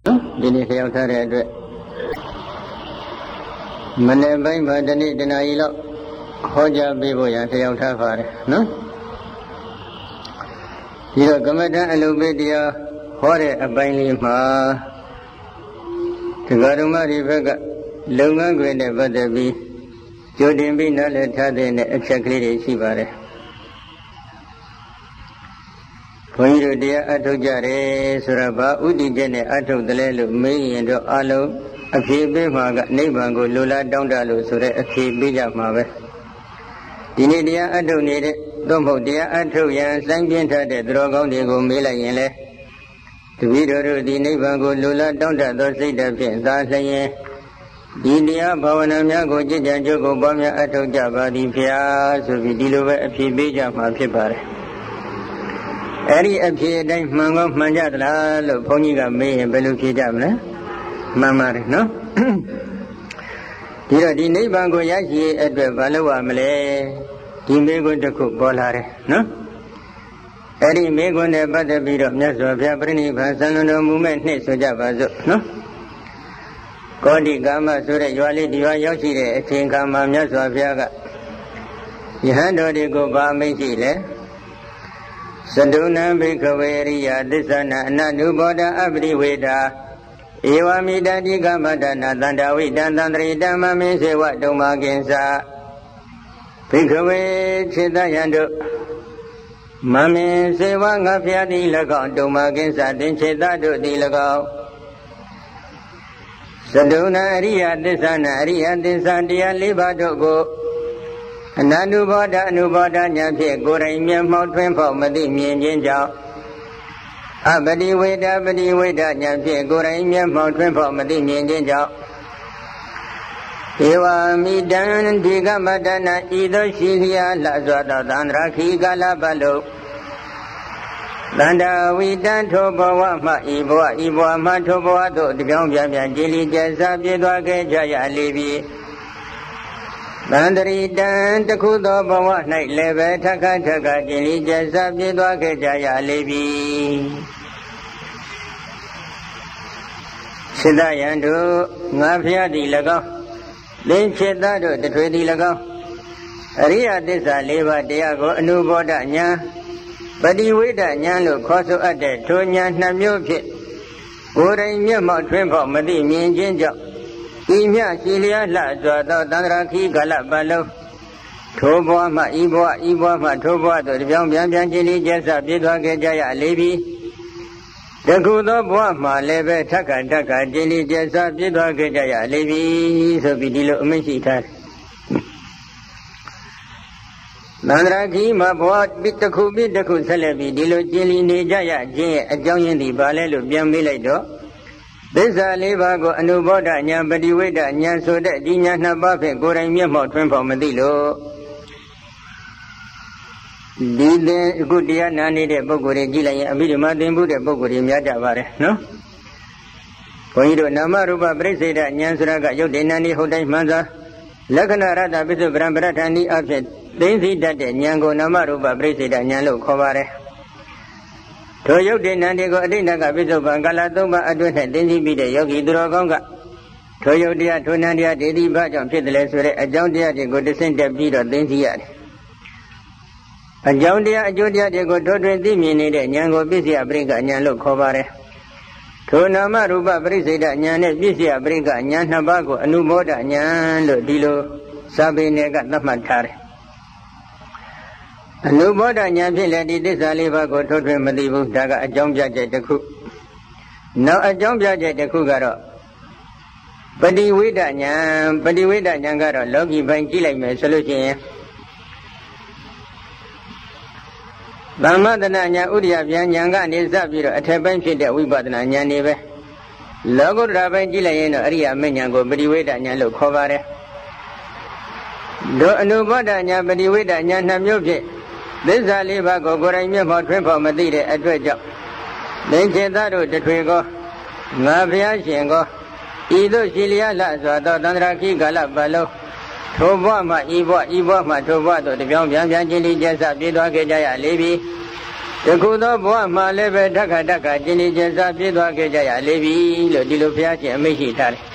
ဒီနေ့လျှောက်ထားတဲ့အတွက်မနေ့ပိုင်းမှာဒီနေ့တနာရီလောက်ဟောကြားပေးဖို့ရန်လျှောက်ထားပါတယ်နော်ဒီတော့ကမ္မဋ္ဌာန်းအလုပ်ပေးတရားဟောတဲ့အပိုင်းလေးမှာတရားဓမ္မတွေဘက်ကလုပ်ငန်းခွင်နဲ့ပတ်သက်ပြီးကြိုတင်ပြီးနားလည်ထားတဲ့အချက်ကလေးတွေရှိပါတယ်ဘုန်းကြီးတို့တရားအထုတ်ကြတယ်ဆိုတာဘာဥတည်ချက်နဲ့အထုတ်တယ်လဲလို့မေးရင်တော့အလုံးအဖြေပေးမှာကနိဗ္ဗာန်ကိုလိုလားတောင်းတလို့ဆိုတဲ့အဖြေပေးကြမှာပဲဒီနေ့တရားအထုတ်နေတဲ့သို့မဟုတ်တရားအထုတ်ရန်စိုင်းပြင်းထားတဲ့သူတော်ကောင်းတွေကိုမေးလိုက်ရင်လေတပည့်တော်တို့ဒီနိဗ္ဗာန်ကိုလိုလားတောင်းတသောစိတ်ဓာတ်ဖြင့်သာလျင်ဒီတရားဘာဝနာများကိုကြည်ကြံကြုတ်ကိုပွားများအထုတ်ကြပါသည်ဖျားဆိုပြီးဒီလိုပဲအဖြေပေးကြမှာဖြစ်ပါတယ်အဲ့ဒီအဖြေအတိုင်းမှန်ကောမှန်ကြသလားလို့ဘုန်းကြီးကမေးရင်ဘယ်လိုဖြေကြမလဲမှန်ပါတယ်နော်ဒီတော့ဒီနိဗ္ဗာန်ကိုရရှိရေးအတွက်ဘာလုပ်ရမလဲဒီမေးခွန်းတစ်ခုပေါ်လာတယ်နော်အဲ့ဒီမေးခွန်းနဲ့ပတ်သက်ပြီးတော့မြတ်စွာဘုရားပြိဋိဘံဆံလွန်တော်မူမဲ့နှစ်ဆိုကြပါစို့နော်ကောတိကာမဆိုတဲ့ရွာလေးဒီရွာရောက်ရှိတဲ့အချိန်ခါမှာမြတ်စွာဘုရားကယဟန်တော်တွေကိုဗာမိတ်ရှိလဲသဒုဏံဘိခဝေရိယသစ္ဆနာအနတုဘောဓအပရိဝေဒာဧဝမိတတိကမတနာတန္တဝိတံသန္တရိတမမေစေဝတုံမာကိဉ္စာဘိခဝေခြေတယံတို့မမေစေဝငါဖျားသည်၎င်းတုံမာကိဉ္စာတင်ခြေတတို့သည်၎င်းသဒုဏံအရိယသစ္ဆနာအရိယသစ္စာတရား၄ပါးတို့ကိုအနန္တုဘောဓအနုဘောဓဉာဏ်ဖြင့်ကိုယ်တိုင်မျက်မှောက်ထွင်းဖောက်မသိမြင်ခြင်းကြောင့်အပတိဝေဒပတိဝေဒဉာဏ်ဖြင့်ကိုယ်တိုင်မျက်မှောက်ထွင်းဖောက်မသိမြင်ခြင်းကြောင့်ဧဝမိတံဒီကမတနာဤသို့ရှိလျာလှစွာသောသန္တရာခိကာလပတ်လုံးတန္တဝိတံထိုဘဝမှဤဘဝမှထိုဘဝသို့တပြောင်းပြန်ပြန်ကြည်လီကျဆပြည့်သွားခဲ့ကြရလေပြီတန္တရိတံတခုသောဘဝ၌လည်းပဲထခထခကျင်လီကျဆပြည့်သွားခဲ့ကြရလေပြီစိတ္တယံတို့ငါဖျားသည်၎င်းသင်္ချေတတို့တထွေသည်၎င်းအရိယသစ္စာ၄ပါးတရားကိုအနုဘောဓဉာဏ်ပတိဝိဒဉာဏ်လို့ခေါ်ဆိုအပ်တဲ့ထိုဉာဏ်နှစ်မျိုးဖြင့်ကိုယ်တိုင်မျက်မှောက်ထွင်းဖောက်မသိမြင်ခြင်းကြောင့်ဤမြရှိလျာလှစွာသောတန္တရာခိကာလပတ်လုံးထိုဘဝမှဤဘဝမှထိုဘဝသို့တပြောင်းပြန်ပြန်ခြင်းလေးကျဆပြည့်သွားခဲ့ကြရလေပြီတခုသောဘဝမှာလည်းပဲထက်ခါခြင်းလေးကျဆပြည့်သွားခဲ့ကြရလေပြီဆိုပြီးဒီလိုအမိန့်ရှိထားတယ်တန္တရာခိမှာဘဝတစ်ခုဆက်လက်ပြီးဒီလိုကျင်လီနေကြရခြင်းရဲ့အကြောင်းရင်းဒီပါလဲလို့ပြန်မေးလိုက်တော့သစ္စာ၄ပါးကိုအနုဘောဓဉာဏ်ပတိဝိဒဉာဏ်ဆိုတဲ့ဒီဉာဏ်နှစ်ပါးဖြင့်ကိုယ်တိုင်မျက်မှောက်ထွန်းဖော်မသိလို့ဒီတဲ့အခုတရားနာနေတဲ့ပုဂ္ဂိုလ်တွေကြည့်လိုက်ရင်အဘိဓမ္မာသင်ဖို့တဲ့ပုဂ္ဂိုလ်တွေများကြပါတယ်နော်ဘုန်းကြီးတို့နာမရူပပရိစ္ဆေဒဉာဏ်ဆိုတာကယုတ်တေနန္ဒီဟုတ်တိုင်းမှန်စွာလက္ခဏာရတ္တပစ္စုပ္ပံပရဋ္ဌာနိအဖြစ်သိသိတတ်တဲ့ဉာဏ်ကိုနာမရူပပရိစ္ဆေဒဉာဏ်လို့ခေါ်ပါတယ်ထိုယုတ်တေနန္ဒီကိုအဋ္ဌိဏကပစ္စုပ္ပံကာလ၃ပါးအတွင်း၌သိသိပြီးတဲ့ယောဂီသူတော်ကောင်းကထိုယုတ်တရားထိုနန္တရားဒေတိဘာကြောင့်ဖြစ်တယ်လဲဆိုတဲ့အကြောင်းတရားတွေကိုတဆင့်တက်ပြီးတော့သိသိရတယ်အကြောင်းတရားအကျိုးတရားတွေကိုထိုးထွင်းသိမြင်နေတဲ့ဉာဏ်ကိုပစ္စယပရိက္ခဉာဏ်လို့ခေါ်ပါတယ်ထိုနာမရူပပရိစ္ဆေဒဉာဏ်နဲ့ပစ္စယပရိက္ခဉာဏ်နှစ်ပါးကိုအနုဘောဓဉာဏ်လို့ဒီလိုစာပေနယ်ကသတ်မှတ်ထားတယ်အနုဘောဓဉာဏ်ဖြင့်လည်းဒီသစ္စာလေးပါးကိုထိုးထွင်းမသိဘူးဒါကအကြောင်းပြချက်တစ်ခုနောက်အကြောင်းပြချက်တစ်ခုကတော့ပတိဝိဒဉာဏ်ကတော့လောကီပိုင်းကြည့်လိုက်မယ်ဆိုလို့ရှိရင်သမ္မတနာဉာဏ်ဥဒိယပြန်ဉာဏ်ကနေစပြီးတော့အထက်ပိုင်းဖြစ်တဲ့ဝိပဿနာဉာဏ်တွေပဲလောကုတ္တရာပိုင်းကြည့်လိုက်ရင်တော့အရိယာမဉ္ဇဉ်ကိုပတိဝိဒဉာဏ်လို့ခေါ်ပါတယ်တို့အနုဘောဓဉာဏ်ပတိဝိဒဉာဏ်နှစ်မျိုးဖြင့်သစ္စာလေးပါးကိုကိုယ်တိုင်မျက်မှောက်ထွန်းဖော်မသိတဲ့အတွက်ကြောင့်သင်္ချေတတို့တထွေကောငါဘုရားရှင်ကောဤသို့ရှိလျာလှစွာသောတန္တရာခိကာလပတ်လုံးထိုဘဝမှဤဘဝမှထိုဘဝသို့တပြောင်းပြန်ခြင်းလေးကျဆပြည့်သွားခဲ့ကြရလေပြီတခုသောဘဝမှာလည်းပဲဓက္ခဓက္ခကျင်နေကျစားပြေးသွားခဲ့ကြရလေပြီလို့ဒီလိုဘုရားရှင်အမိန့်ရှိထားတယ်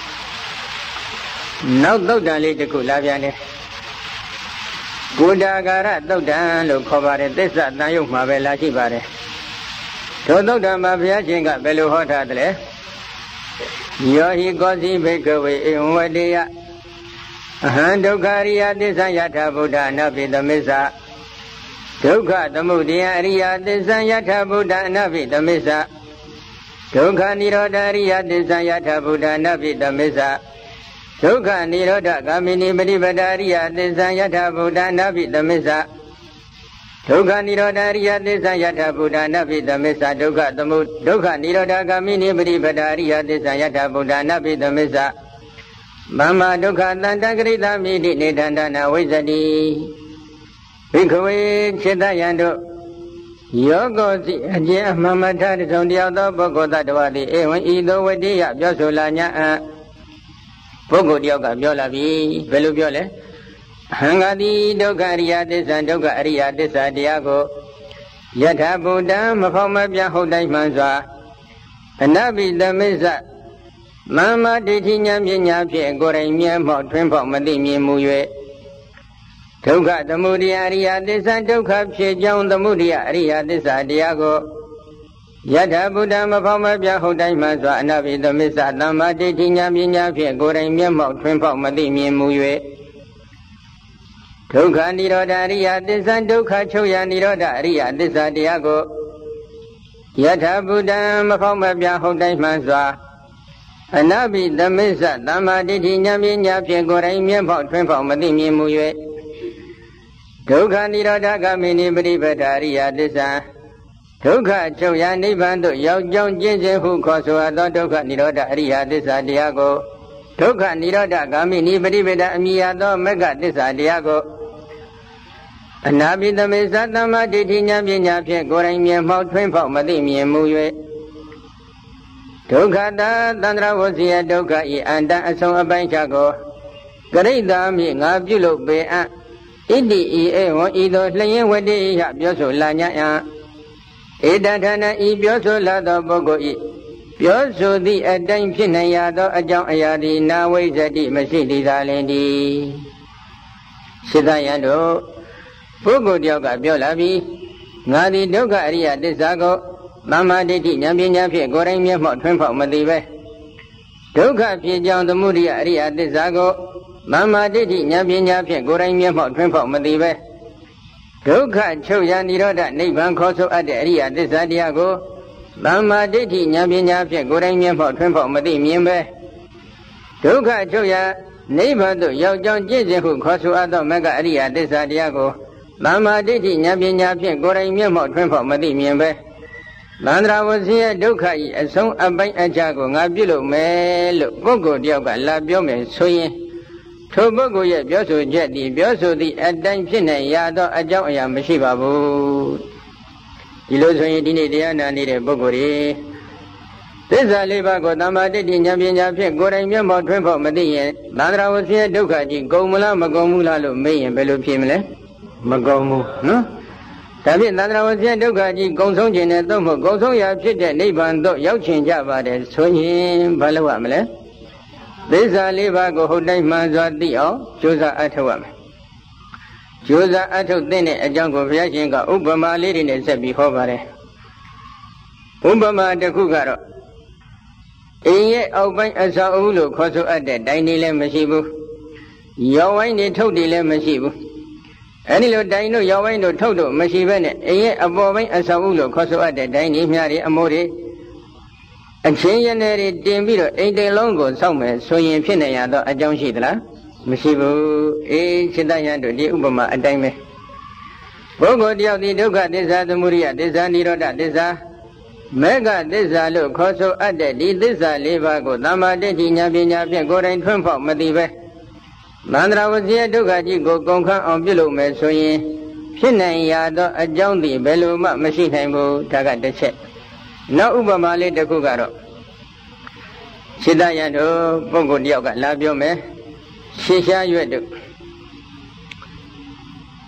နောက်သုတ်တံလေးတစ်ခုလာပြန်တယ်ကိုတာကာရသုတ်တံလို့ခေါ်ပါတယ်သစ္စာတန်ရုပ်မှာပဲလာရှိပါတယ်ထိုသုတ်တံမှာဘုရားရှင်ကဘယ်လိုဟောထားသလဲယောဟိကောစီဘိကဝေဧဝံဝတေယအဟံဒုက္ခရိယသစ္စာယထာဗုဒ္ဓအနပိသမစ္ဆာဒုက္ခသမုဒယအရိယသစ္စာယထာဗုဒ္ဓအနပိသမစ္ဆာဒုက္ခនិရောဓအရိယသစ္စာယထာဗုဒ္ဓအနပိသမစ္ဆာဒုက္ခនិရောဓဂ ामि နိပฏิပဒါရိယသစ္စာယထာဗုဒ္ဓအနပိသမစ္ဆာဒုက္ခនិရောဓအရိယသစ္စာယထာဗုဒ္ဓအနပိသမစ္ဆာဒုက္ခនិရောဓဂ ामि နိပฏิပဒါရိယသစ္စာယထာဗုဒ္ဓအနပိသမစ္ဆာမမဒုက္ခတန္တဂရိတမိတိနေတန္တနာဝိဇ္ဇတိဘိက္ခဝေจิตယံတို့ယောဂောစီအကျဉ်အမှန်မှန်ထားတုံတယောက်သောပုဂ္ဂိုလ်တ attva သည်ဧဝံဤသို့ဝတ္တိယပြောဆိုလာညာပုဂ္ဂိုလ်တယောက်ကပြောလာပြီဘယ်လိုပြောလဲဟံဃာတိဒုက္ခအရိယသစ္စာဒုက္ခအရိယသစ္စာတရားကိုယထာဘုဒ္ဓံမဖောက်မပြဟုတ်တိုင်းမှန်စွာအနပိသမစ္ဆမမ္မာဒိဋ္ဌိဉာဏ်ပညာဖြင့်ကိုယ်တိုင်မြဲမော့ထွင်းဖောက်မသိမြင်မူ၍ဒုက္ခသမုဒယအရိယသစ္စာဒုက္ခဖြစ်ကြောင်းသမုဒယအရိယသစ္စာတရားကိုယထာဘုဒ္ဓမဖောက်မပြဟုတ်တိုင်းမှစွာအနပိသမစ္ဆသမ္မာဒိဋ္ဌိဉာဏ်ပညာဖြင့်ကိုယ်တိုင်မျက်မှောက်ထွင်းဖောက်မသိမြင်မူ၍ဒုက္ခនិရောဓအရိယသစ္စာဒုက္ခချုပ်ရនិရောဓအရိယသစ္စာတရားကိုယထာဘုဒ္ဓမဖောက်မပြဟုတ်တိုင်းမှစွာအနပိသမစ္ဆသမ္မာဒိဋ္ဌိဉာဏ်ပညာဖြင့်ကိုယ်တိုင်မျက်မှောက်ထွင်းဖောက်မသိမြင်မူ၍ဒုက္ခនិရောဓဂ ामि နိပฏิပဒါရိယသစ္စာဒုက္ခချုပ်ရာနိဗ္ဗာန်သို့ရောက်ကြောင်းကျင့်စဉ်ဟုခေါ်ဆိုအပ်သောဒုက္ခនិရောဓအရိယသစ္စာတရားကိုဒုက္ခនិရောဓဂ ामि နိပฏิပဒါအမိယသောမဂ္ဂသစ္စာတရားကိုအနာပိသမစ္ဆသမ္မာဒိဋ္ဌိဉာဏ်ပညာဖြင့်ကိုယ်တိုင်မြင်မှောက်ထွင်းဖောက်မသိမြင်မူ၍ဒုက္ခတာသန္တရာဝစီယဒုက္ခဤအန္တအဆုံးအပိုင်းခြားကိုကရိတာမြင့်ငါပြုလုပ်ပေအပ်ဣတိဤဧဝံဤသို့လျင်ဝတ္တိယပြောဆိုလာညာယံဧတထနဤပြောဆိုလာသောပုဂ္ဂိုလ်ဤပြောဆိုသည့်အတိုင်းဖြစ်နိုင်ရသောအကြောင်းအရာသည်နာဝိဇ္ဇတိမရှိသည်သာလင်တည်းစိတ္တယံတို့ပုဂ္ဂိုလ်တယောက်ကပြောလာပြီးငါသည်ဒုက္ခအရိယသစ္စာကိုသမ္မာဒိဋ္ဌိဉာဏ်ပညာဖြင့်ကိုယ်တိုင်မျက်မှောက်ထွန်းဖောက်မသိပဲဒုက္ခဖြစ်ကြောင်းသမုဒိယအရိယသစ္စာကိုသမ္မာဒိဋ္ဌိဉာဏ်ပညာဖြင့်ကိုယ်တိုင်မျက်မှောက်ထွန်းဖောက်မသိပဲဒုက္ခချုပ်ရာនិရောဓနိဗ္ဗာန်ခေါ်ဆိုအပ်တဲ့အရိယသစ္စာတရားကိုသမ္မာဒိဋ္ဌိဉာဏ်ပညာဖြင့်ကိုယ်တိုင်မျက်မှောက်ထွန်းဖောက်မသိမြင်ပဲဒုက္ခချုပ်ရာနိဗ္ဗာန်သို့ရောက်ကြောင်းကျင့်စဉ်ဟုခေါ်ဆိုအပ်သောမဂ္ဂအရိယသစ္စာတရားကိုသမ္မာဒိဋ္ဌိဉာဏ်ပညာဖြင့်ကိုယ်တိုင်မျက်မှောက်ထွန်းဖောက်မသိမြင်ပဲသန္တရာဝစီရဲ့ဒုက္ခဤအဆုံးအပိုင်းအခြားကိုငါပြုလုပ်မယ်လို့ပုဂ္ဂိုလ်တယောက်ကလာပြောမယ်ဆိုရင်ထိုပုဂ္ဂိုလ်ရဲ့ပြောဆိုချက်ဒီပြောဆိုသည့်အတိုင်းဖြစ်နေရသောအကြောင်းအရာမရှိပါဘူးဒီလိုဆိုရင်ဒီနေ့တရားနာနေတဲ့ပုဂ္ဂိုလ်တွေသစ္စာလေးပါးကိုသမ္မာဒိဋ္ဌိဉာဏ်ပညာဖြင့်ကိုယ်တိုင်မျက်မှောက်ထွန်းဖောက်မသိရင်သန္တရာဝစီရဲ့ဒုက္ခကြီးကုန်မလားမကုန်ဘူးလားလို့မေးရင်ဘယ်လိုဖြေမလဲမကုန်ဘူးနော်ဒါဖြင့်သန္တရာဝစီဒုက္ခကြီးကုံဆုံးခြင်းနဲ့သို့မဟုတ်ကုံဆုံးရာဖြစ်တဲ့နိဗ္ဗာန်သို့ရောက်ချင်ကြပါတယ်ဆိုရင်ဘာလုပ်ရမလဲသစ္စာလေးပါးကိုဟုတ်တိုင်းမှန်စွာသိအောင်ကြိုးစားအထောက်ရမယ်ကြိုးစားအထောက်တဲ့အကြောင်းကိုဘုရားရှင်ကဥပမာလေးတွေနဲ့ဆက်ပြီးဟောပါတယ်ဥပမာတစ်ခုကတော့အိမ်ရဲ့အောက်ပိုင်းအဆောက်အဦလို့ခေါ်ဆိုအပ်တဲ့တိုင်တွေလည်းမရှိဘူးရောဝိုင်းတွေထုတ်တွေလည်းမရှိဘူးအဲဒီလိုတိုင်တို့ရောဝိုင်းတို့ထုတ်တို့မရှိဘဲနဲ့အိမ်ရဲ့အပေါ်ပိုင်းအဆောက်အဦလို့ခေါ်ဆိုအပ်တဲ့တိုင်တွေမြားတွေအမိုးတွေအချင်းရနေတွေတင်ပြီးတော့အိမ်တိမ်လုံးကိုစောင့်မယ်ဆိုရင်ဖြစ်နေရတော့အကြောင်းရှိသလားမရှိဘူးစိတ္တယံတို့ဒီဥပမာအတိုင်းပဲပုဂ္ဂိုလ်တယောက်ဒီဒုက္ခသစ္စာသမုဒိယသစ္စာនិရောဓသစ္စာမေဃသစ္စာလို့ခေါ်ဆိုအပ်တဲ့ဒီသစ္စာလေးပါးကိုသမ္မာဒိဋ္ဌိဉာဏ်ပညာဖြင့်ကိုယ်တိုင်ထွန်းဖောက်မသိပဲသန္တရာဝစီဒုက္ခကြီးကိုကုန်ခန်းအောင်ပြုလုပ်မယ်ဆိုရင်ဖြစ်နိုင်ရသောအကြောင်းသည်ဘယ်လိုမှမရှိနိုင်ဘူးဒါကတစ်ချက်နောက်ဥပမာလေးတစ်ခုကတော့စိတ္တယံတို့ပုဂ္ဂိုလ်တယောက်ကလာပြောမယ်ရှေးရှားရွက်တို့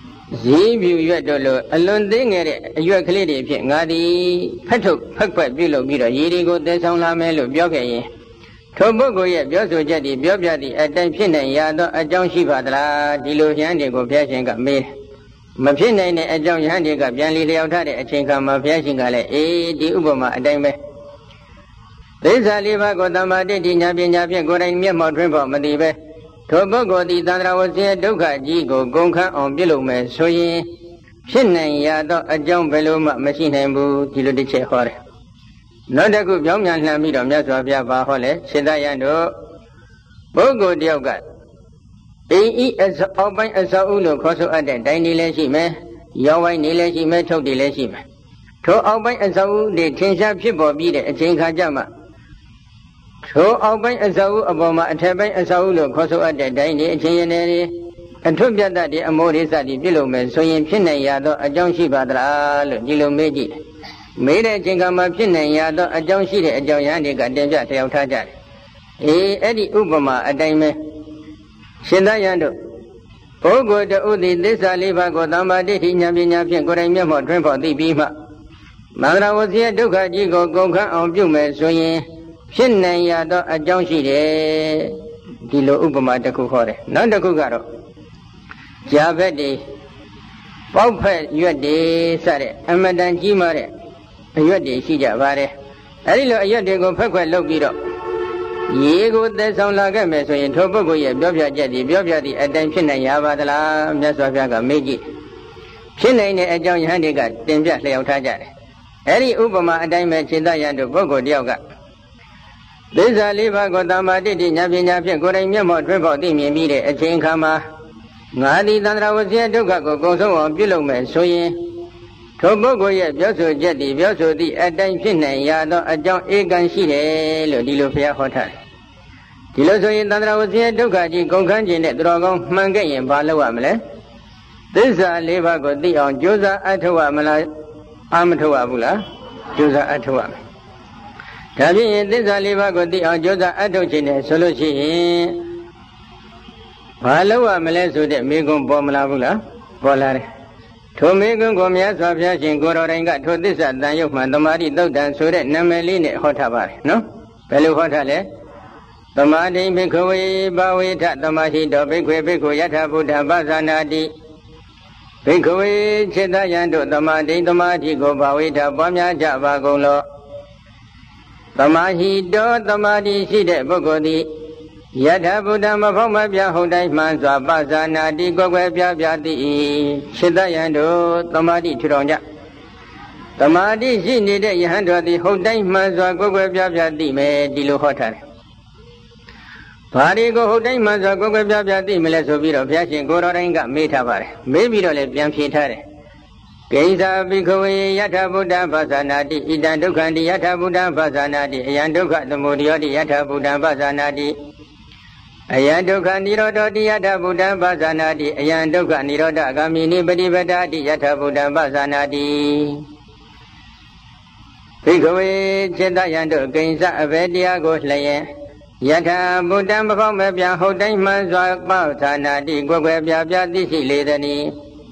Ye view you dollar, a long thing at it, you are clear if you ngadi, petuk, pekpet below below, ye go there some lamelo, bioke. Tobogo yet, Bioso jetty, Biobjadi, at Tension Yado, a John Shivadra, Dilo Yandi go Piashing got made. Mapin a John Yandi got Yanli Leotade, a chinkam of Piashingale, di Uboma, a dime. This I live a Godama did in Yabian, good and mere more drink of Madibe. Tobogo, the Dandra was here, Duka, Jigo, Gonka on Bilume, so ye. Shin Yado, a John Beluma, machine and boo, Dilo de Chehore. Not a good young man, Lamid, Yaswabia Bahole, Sedayando Bogo Dioga. A.E.S. Open as Saulo, Coso at the Dini Leshime, Yawai Nileshime, Todi Leshime. To Open as Sau, the Tinsha people be the Chinkajama. To Open as Sau, Obama, and Taban as Saulo, Coso at the Dini, Chinere, and took that the Amoris at the Bilume, so in Chinayado, a John Shibadra, Gilo Meji. Made a Jingama Pin and Yado, a John Sheet, a John Yandy got Deja Taja. Eddie Ubama, a dime. Shindayando. Oh, go to Udi, this Aliva Godama, did he Yabina Pian, Goremia, or Trim for the Bima. Mara was here, Duka, Jigo, Gonka, on Bume, so ye. Shin and Yado, a John Sheet, Dilo Ubama, the Kukore, not the Kugaro. Javedi. Popet, you are de Sare, Amadan Jimare. You are the Sijavare. Arilo, you go Pekwa Logido. Ye go there sound like a mess in Tobogo, Bobia Jetty, Bobia the attention and Yavadala, Meswaga Meji. Chinane, a John Handigat, then just lay out Tajare. Eri Ubama, a diamond Chidayan to Bogo Dioga. This is a liver Godama did in Yabina, Goremia, Triple Dimi, a chain kama. Ngadi Dandra was here to go on Bilume, so ye. Tobogo yet, Bioso jetty, Bioso the attention and Yado, a John Egan Shide, Lodilopia Hotel. Tiloso in Dandra was here to Gaji, Gonkanjin, Dragon, Mangay, and Balawamle. This is a liver got the on Josa Atawamala, Amatoabula, Josa Atawam. Tabi, this is a liver got the on Josa Atochin, Solution. Balawamale, so that Megum Bomalabula, Bolare. To make a Gomia Sabian Gorenga to this at Dayokman, the Mari Dodan, so that Nameline Hotabar, no? Pelu Hotale. The Madi Bikoe, Bawita, the Mahi, the Biko, Yata Buddha, Bazanadi. Bikoe, Chedayando, the Madi, the Madi, go Bawita, Bamia Java Golo. The Mahi, the Madi, Side, Bogodi. Yata Buddha, Mafoma, Yahodai, Manza, Bazanadi, Gogwebia, Biadi, Chedayando, the Madi Turonja. The Madi, she needed Yahanda, the Hodai, Manza, Gogwebia, Biadi, Dilo Hotel. Parigo Hodai, Manza, Gogwebia, Biadi, Melesoviro, Piachin, Gorenga, Metavar, maybe the Lepian Pitare. Gaza, Bikoe, Yata Buddha, Bazanadi, Idandukandi, Yata Buddha, Bazanadi, Yanduka, the Modioti, Yata Buddha, Bazanadi. Ayanduka Niroda Yata Buddha Bazanadi, Ayanduka Niroda Gamini Badibadadi Yata Buddha Bazanadi. Bikoe Chedayando Gainsa Avedia Goslaye Yata Buddha Mapamabia Hodai Manzwa Bazanadi, Gogwebia Biadi Ledani.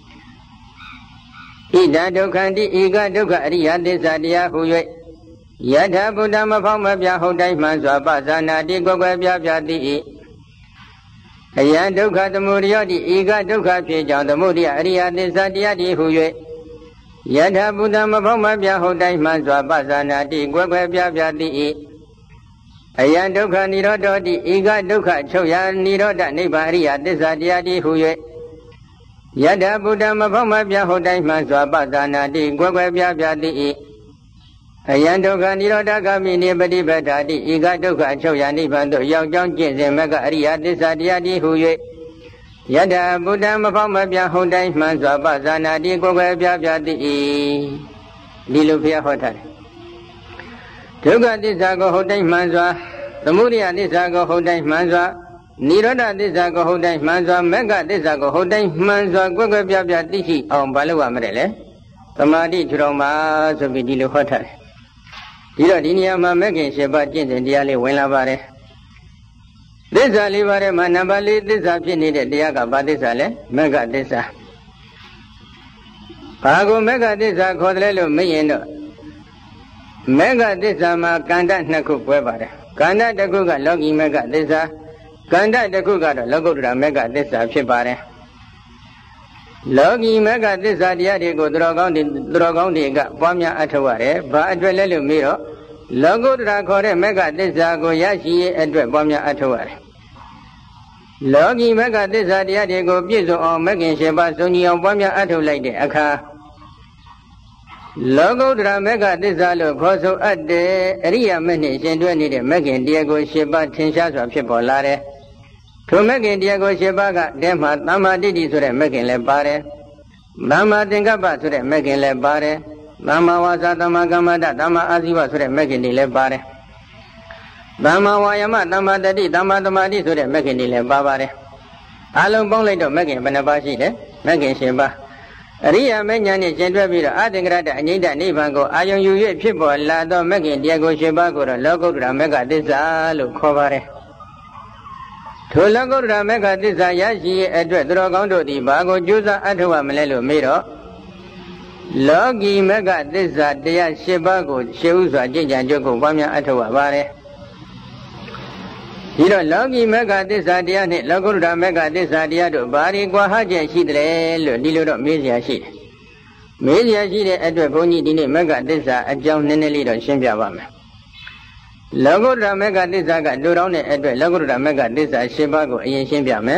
Ida Dukandi Iga Duka Riadi Zadia Huye Yata Buddha Mapamabia Hodai Manzwa Bazanadi, Gogwebia Biadi. Ayan Duka the Murioti, Iga Duka Pijan, the Muria, Ria de Zadiadi, who ye Yata Buddha Mapoma Biahodai Manzwa Bazanadi, Gwabia Biadi. Ayan Duka Nirodo, Iga Duka, Choya Niroda, Nibaria, de Zadiadi, who ye Yata Buddha Mapoma Biahodai Manzwa Bazanadi, Gwabia Biadi. Ayan Duka Niroda Gamini Badibadadi, Iga Duka, Choya Nibando, Yang Jin, Mega Ria, de Zadiadi, who ye Yada Buddha Mapama Biahodai Manzwa Bazanadi, Gwabia Biadi, Lilupia Hotel. Tuga Disago Hodai Manzwa, the Muria Disago Hodai Manzwa, Niroda Disago Hodai Manzwa, Mega Disago Hodai Manzwa, Gwabia Biadi, on Balua Mrele, Tamadi Troma, so be Dilu Hotel. Dinia Mamekin Sheba Jins and Diali Winlavare. This Alivare Manabali, this option needed Diaga Badisale, Mega Disa. ဘာကိုမေဃသစ္စာခေါ်တယ်လို့မေးရင်တော့မေဃသစ္စာမှာကန္တနှစ်ခုပွဲပါတယ်ကန္တတစ်ခုကလောကီမေဃသစ္စာကန္တတစ်ခုကတော့လောကုတ္တရာမေဃသစ္စာဖြစ်ပါတယ်လောကီမေဃသစ္စာတရားတွေကိုသူတော်ကောင်းတွေကပွားများအထောက်ရတယ်ဘာအတွက်လဲလို့မေးတော့လောကုတ္တရာခေါ်တဲ့မေဃသစ္စာကိုရရှိရေးအတွက်ပွားများအထောက်ရတယ်လောကီမေဃသစ္စာတရားတွေကိုပြည့်စုံအောင်မဂ္ဂင်7ပါးစုံညီအောင်ပွားများအထောက်လိုက်တဲ့အခါလောကုတ္တရာမေဃသစ္စာလို့ခေါ်ဆိုအပ်တဲ့အရိယာမေနဲ့ရှင်တွဲနေတဲ့မဂ္ဂင်တရားကို7ပါးထင်ရှားစွာဖြစ်ပေါ်လာတယ်ထိုမဂ္ဂင်တရားကို7ပါးကတဲမှာသမ္မာတိဋ္ဌိဆိုတဲ့မဂ္ဂင်လည်းပါတယ်သမ္မာသင်္ကပ္ပဆိုတဲ့မဂ္ဂင်လည်းပါတယ်သမ္မာဝါစာသမ္မာကမ္မန္တသမ္မာအာဇီဝဆိုတဲ့မဂ္ဂင်တွေလည်းပါတယ်သမ္မာဝါယမသမ္မာတတိသမ္မာသမာဓိဆိုတဲ့မဂ္ဂင်တွေလည်းပါပါတယ်အလုံးပေါင်းလိုက်တော့မဂ္ဂင်ဘယ်နှပါးရှိလဲမဂ္ဂင်7ပါးအရိယာမေညာနဲ့ကျင့်တွဲပြီးတော့အသင်္ကရတအငိမ့်တနိဗ္ဗာန်ကိုအာယုံယူ၍ဖြစ်ပေါ်လာသောမဂ္ဂင်တရားကို7ပါးကိုတော့လောကုတ္တရာမေဃသစ္စာလို့ခေါ်ပါတယ်ထိုလောကုတ္တရာမေဃသစ္စာရရှိရဲ့အတွက်သူတော်ကောင်းတို့သည်ဘာကိုကြိုးစားအထောက်အမလဲလို့မေးတော့လောကီမေဃသစ္စာတရား7ပါးကိုရှေးဥစွာကြင်ကြံကြုတ်ကိုပွားများအထောက်အပါတယ်ဒီတော့လောကီမေဃသစ္စာတရားနဲ့လောကုတ္တရာမေဃသစ္စာတရားတို့ဘာတွေကွာဟချက်ရှိတယ်လို့ဒီလိုတော့မေးစရာရှိတယ်မေးစရာရှိတဲ့အတွက်ဘုန်းကြီးဒီနေ့မေဃသစ္စာအကြောင်းနည်းနည်းလေးတော့ရှင်းပြပါမယ်လောကုတ္တရာမေဃသစ္စာကလူတော်တဲ့အတွက်လောကုတ္တရာမေဃသစ္စာ7ပါးကိုအရင်ရှင်းပြမယ်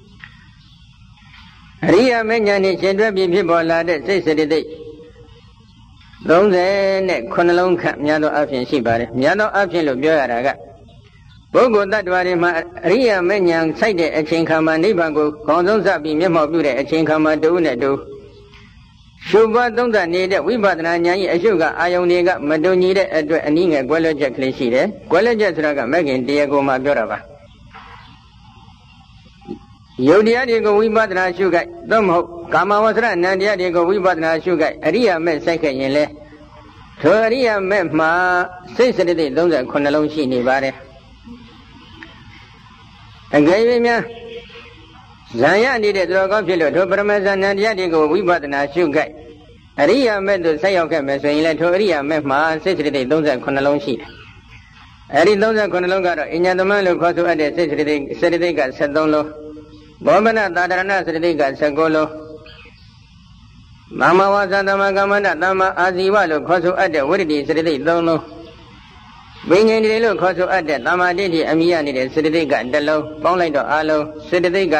အရိယာမေညာနဲ့ရှင်တွဲပြီးဖြစ်ပေါ်လာတဲ့စိတ်စေတသိက်39လုံးခန့်များသောအဖြစ်ရှိပါတယ်များသောအဖြစ်လို့ပြောရတာကပုဂ္ဂိုလ်တ attva တွေမှာအရိယာမေညာစိုက်တဲ့အချိန်ခါမှာနိဗ္ဗာန်ကိုခေါင်းဆုံးစပြီးမျက်မှောက်ပြုတဲ့အချိန်ခါမှာတဦးနဲ့တဦးရှုပွားသုံးသပ်နေတဲ့ဝိပဿနာဉာဏ်၏အရှုကအာယုန်တွေကမတူညီတဲ့အတွက်အနည်းငယ်ကွဲလွဲချက်ကလေးရှိတယ်။ကွဲလွဲချက်ဆိုတာကမဂ္ဂင်တရားကိုမှပြောတာပါ။ယုတ်တရားတွေကိုဝိပဿနာရှုခိုက်သို့မဟုတ်ကာမဝဆရနံတရားတွေကိုဝိပဿနာရှုခိုက်အရိယာမေစိုက်ခဲ့ရင်လေထိုအရိယာမေမှာစိတ်စရတိ39လုံးရှိနေပါတယ်။အကယ်၍များဇံရနေတဲ့သူတော်ကောင်းဖြစ်လို့ထိုပရမဇာဏတရားတွေကိုဝိပဿနာရှုခိုက်အရိယာမေသို့ဆက်ရောက်ခဲ့မယ်ဆိုရင်လည်းထိုအရိယာမေမှာစိတ်စရတိ39လုံးရှိတယ်။အဲဒီ39လုံးကတော့အဉ္ဇသမလို့ခေါ်ဆိုအပ်တဲ့စိတ်စရတိက73လုံးဘောမနသာဒရဏစရတိက19လုံးသမ္မာဝါစာသမ္မာကမ္မန္တသမ္မာအာဇီဝလို့ခေါ်ဆိုအပ်တဲ့ဝိရတိစရတိ3လုံးဝိညာဉ်တွေလို့ခေါ်ဆိုအပ်တဲ့သမ္မာတိဋ္ဌိအမိရနေတဲ့စေတသိက်က1လုံးပေါင်းလိုက်တော့အလုံးစေတသိက်က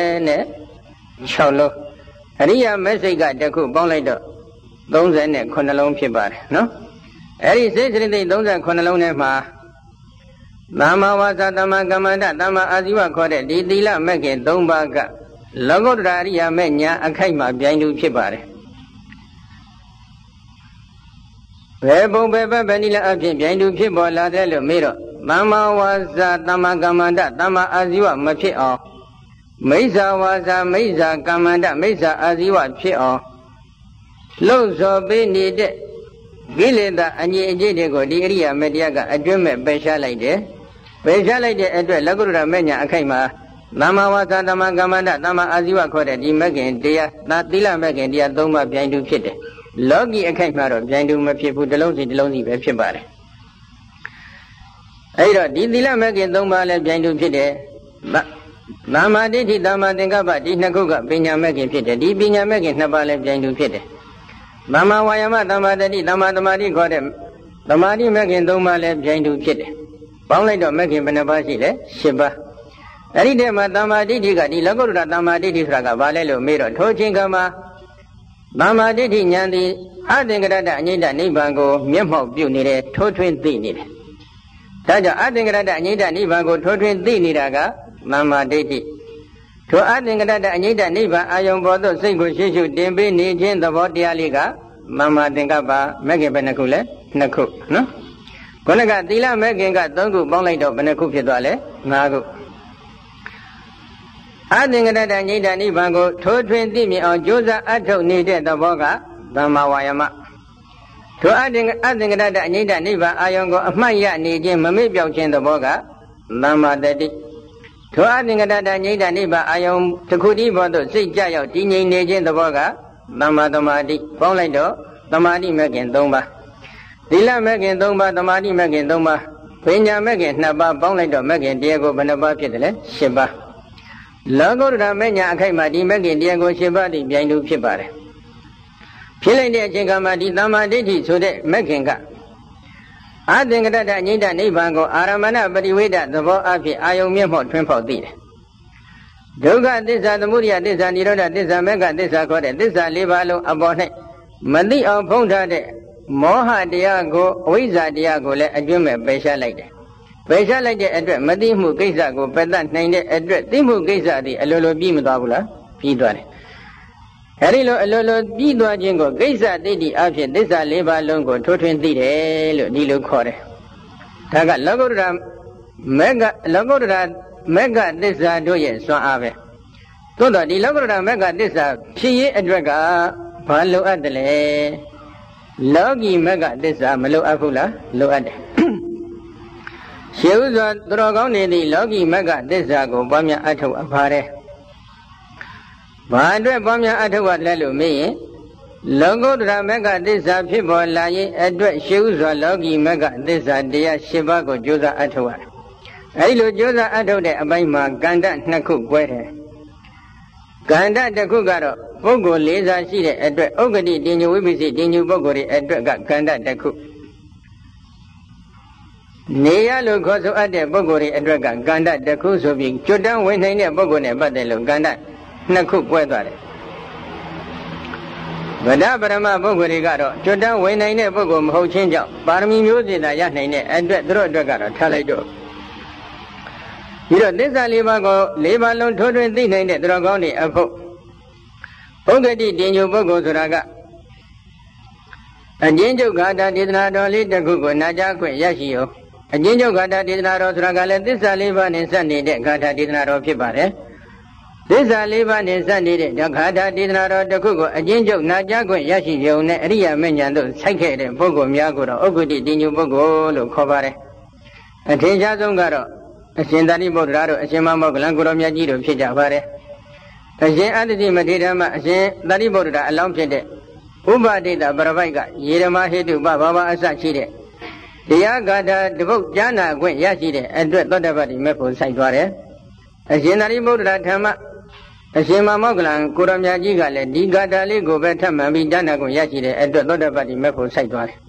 36လုံးအရိယာမစိတ်ကတစ်ခုပေါင်းလိုက်တော့39လုံးဖြစ်ပါတယ်နော်အဲဒီစေတသိက်39လုံးထဲမှာသမ္မာဝါစာသမ္မာကမ္မန္တသမ္မာအာဇီဝခေါ်တဲ့ဒီသီလမဲ့ခင်3ပါးကလောကုတ္တရာအရိယာမဲ့ညာအခိုက်မှာပြိုင်တူဖြစ်ပါတယ်ဘယ်ပုံပဲပဲနိလအဖြစ်ပြိုင်တူဖြစ်ပေါ်လာတယ်လို့မေးတော့သမ္မာဝါစာသမ္မာကမ္မန္တသမ္မာအာဇီဝမဖြစ်အောင်မိစ္ဆာဝါစာမိစ္ဆာကမ္မန္တမိစ္ဆာအာဇီဝဖြစ်အောင်လှုပ်ဆော်ပေးနေတဲ့ကိလေသာအငြိအကျေးတွေကိုဒီအရိယာမေတ္တရားကအတွင်းမဲ့ပယ်ရှားလိုက်တယ်ပယ်ရှားလိုက်တဲ့အတွက်လောကုတ္တရာမေညာအခိုက်မှာသမ္မာဝါစာသမ္မာကမ္မန္တသမ္မာအာဇီဝခေါ်တဲ့ဒီမဂ္ဂင်တရားသီလမဂ္ဂင်တရား3ပါးပြိုင်တူဖြစ်တယ်လောကီအခိုက်မှာတော့ပြိုင်တူမဖြစ်ဘူးတစ်လုံးစီပဲဖြစ်ပါတယ်အဲဒီတော့ဒီသီလမဂ္ဂင်3ပါးလည်းပြိုင်တူဖြစ်တယ်သမ္မာဒိဋ္ဌိသမ္မာသင်္ကပ္ပဒီနှစ်ခုကပညာမဂ္ဂင်ဖြစ်တယ်ဒီပညာမဂ္ဂင်2ပါးလည်းပြိုင်တူဖြစ်တယ်သမ္မာဝါယမသမ္မာတတိသမ္မာသမာဓိခေါ်တဲ့သမာဓိမဂ္ဂင်3ပါးလည်းပြိုင်တူဖြစ်တယ်ပေါင်းလိုက်တော့မဂ္ဂင်ဘယ်နှပါးရှိလဲ10ပါးအဲ့ဒီတည်းမှာသမ္မာဒိဋ္ဌိကဒီလောကုတ္တရာသမ္မာဒိဋ္ဌိဆိုတာကဘာလဲလို့မေးတော့ထိုချင်းကမှာသမ္မာဒိဋ္ဌိဉာဏ်သည်အသင်္ကရတအငြိတ္တနိဗ္ဗာန်ကိုမျက်မှောက်ပြုနေတယ်ထိုးထွင်းသိနေတယ်ဒါကြောင့်အသင်္ကရတအငြိတ္တနိဗ္ဗာန်ကိုထိုးထွင်းသိနေတာကသမ္မာဒိဋ္ဌိထိုအသင်္ကရတအငြိတ္တနိဗ္ဗာန်အာယုံပေါ်သို့စိတ်ကိုရှေ့ရှုတင်ပေးနေခြင်းသဘောတရားလေးကသမ္မာသင်္ကပ္ပမဂ္ဂင်ဘယ်နှခုလဲ2ခုနော်ခုနကသီလမဂ္ဂင်က3ခုပေါင်းလိုက်တော့ဘယ်နှခုဖြစ်သွားလဲ5ခုအသင်္ကရတငြိတ္တနိဗ္ဗာန်ကိုထိုးထွင်းသိမြင်အောင်ကြိုးစားအထုတ်နေတဲ့သဘောကသမ္မာဝါယမထိုအသင်္ကရတအငြိတ္တနိဗ္ဗာန်အာယုံကိုအမှတ်ရနေခြင်းမမေ့ပြောက်ခြင်းသဘောကသမ္မာတတိထိုအသင်္ကရတငြိတ္တနိဗ္ဗာန်အာယုံတစ်ခုတည်းဘောသို့စိတ်ကြရောက်တည်ငြိမ်နေခြင်းသဘောကသမ္မာသမာဓိပေါင်းလိုက်တော့သမာဓိမဲ့ခင်3ပါးသီလမဲ့ခင်3ပါးသမာဓိမဲ့ခင်3ပါးပညာမဲ့ခင်2ပါးပေါင်းလိုက်တော့မဲ့ခင်တရားကိုဘယ်နှပါးဖြစ်တယ်လဲ10ပါးလောကုတ္တရာမဲ့ညာအခိုက်မှာဒီမဲ့ခင်တရားကို10ပါးတိပြိုင်တူဖြစ်ပါတယ်ဖြစ်လိုက်တဲ့အချိန်ကမှဒီသမ္မာဒိဋ္ဌိဆိုတဲ့မဲ့ခင်ကအသင်္ကတ္တအငိဋ္ဌနိဗ္ဗာန်ကိုအာရမဏပရိဝေဒသဘောအဖြစ်အာယုံမျက်မှောက်ထွန်းဖောက်သိတယ်ဒုက္ခသစ္စာသမုဒယသစ္စာនិရောဓသစ္စာမေဃသစ္စာခေါ်တဲ့သစ္စာ၄ပါးလုံးအပေါ်၌မသိအောင်ဖုံးထားတဲ့မောဟတရားကိုအဝိဇ္ဇာတရားကိုလည်းအကျွမ်းမဲ့ပယ်ရှားလိုက်တယ်ပယ်ရှားလိုက်တဲ့အတွက်မသိမှုကိစ္စကိုပယ်တတ်နိုင်တဲ့အတွက်သိမှုကိစ္စသည်အလိုလိုပြီးမသွားဘူးလားပြီးသွားတယ်အဲဒီလိုအလိုလိုပြီးသွားခြင်းကိုကိစ္စဒိဋ္ဌိအဖြစ်သစ္စာ၄ပါးလုံးကိုထိုးထွင်းသိတယ်လို့ဒီလိုခေါ်တယ်ဒါကလောကုတ္တရာမေဃသစ္စာတို့ရဲ့စွမ်းအားပဲသို့တော့ဒီလောကုတ္တရာမေဃသစ္စာဖြစ်ရေးအတွက်ကဘာလိုအပ်တယ်လဲလောကီမေဃသစ္စာမလိုအပ်ဘူးလားလိုအပ်တယ်ရှေးဥစွာသူတော်ကောင်းတွေသည်လောကီမေဃသစ္စာကိုပွားများအထောက်အပ်ပါတယ်ဘာအတွက်ပွားများအထောက်အပ်တယ်လို့မေးရင်လောကုတ္တရာမေဃသစ္စာဖြစ်ပေါ်လာရင်အတွက်ရှေးဥစွာလောကီမေဃသစ္စာတရား10ပါးကိုကြိုးစားအထောက်အပ်တယ်အဲဒီလိုကြိုးစားအထုတ်တဲ့အပိုင်းမှာကန္တ2ခု꿰တယ်ကန္တတစ်ခုကတော့ပုဂ္ဂိုလ်၄စားရှိတဲ့အတွက်ဥက္ကဋိတင်ညူဝိပစ္စည်းတင်ညူပုဂ္ဂိုလ်တွေအတွက်ကကန္တတစ်ခုနေရလို့ခေါ်ဆိုအပ်တဲ့ပုဂ္ဂိုလ်တွေအတွက်ကကန္တတစ်ခုဆိုပြီးကျွတ်တန်းဝင်နိုင်တဲ့ပုဂ္ဂိုလ်နဲ့ပတ်သက်လို့ကန္တ2ခု꿰သွားတယ်ဗဒပရမပုဂ္ဂိုလ်တွေကတော့ကျွတ်တန်းဝင်နိုင်တဲ့ပုဂ္ဂိုလ်မဟုတ်ချင်းကြောင့်ပါရမီမျိုးစေ့သာရနိုင်တဲ့အတွက်သူတို့အတွက်ကတော့ထားလိုက်တော့ပြီးတော့သစ္စာ၄ပါးကို၄ပါးလုံးထိုးထွင်းသိနိုင်တဲ့သူတော်ကောင်းတွေအဖို့ဥက္ကဋိတင်ညူပုဂ္ဂိုလ်ဆိုတာကအကျဉ်းချုပ်ဂါထာဒေသနာတော်လေးတစ်ခုကိုနာကြားခွင့်ရရှိရောအကျဉ်းချုပ်ဂါထာဒေသနာတော်ဆိုတာကလည်းသစ္စာ၄ပါးနဲ့စပ်နေတဲ့ဂါထာဒေသနာတော်ဖြစ်ပါတယ်သစ္စာ၄ပါးနဲ့စပ်နေတဲ့ဂါထာဒေသနာတော်တစ်ခုကိုအကျဉ်းချုပ်နာကြားခွင့်ရရှိရုံနဲ့အရိယာမေညာတို့စိုက်ခဲ့တဲ့ပုဂ္ဂိုလ်များကိုတော့ဥက္ကဋိတင်ညူပုဂ္ဂိုလ်လို့ခေါ်ပါတယ်အထင်ရှားဆုံးကတော့အရှင်သာရိပုတ္တရာတို့အရှင်မောဂလန်ကိုရောမြတ်ကြီးတို့ဖြစ်ကြပါတယ်အရှင်အတ္တိမထေရမအရှင်သာရိပုတ္တရာအလောင်းဖြစ်တဲ့ဥပဒိတပရပိုက်ကယေရမဟိတုပဘာဝအစရှိတဲ့တရားဂါထာတပုတ်ကြားနာခွင့်ရရှိတဲ့အတွက်သောတပတ္တိမေဖို့စိုက်သွားတယ်အရှင်သာရိပုတ္တရာဓမ္မအရှင်မောဂလန်ကိုရောမြတ်ကြီးကလည်းဒီဂါထာလေးကိုပဲထပ်မံပြီးကြားနာခွင့်ရရှိတဲ့အတွက်သောတပတ္တိမေဖို့စိုက်သွားတယ်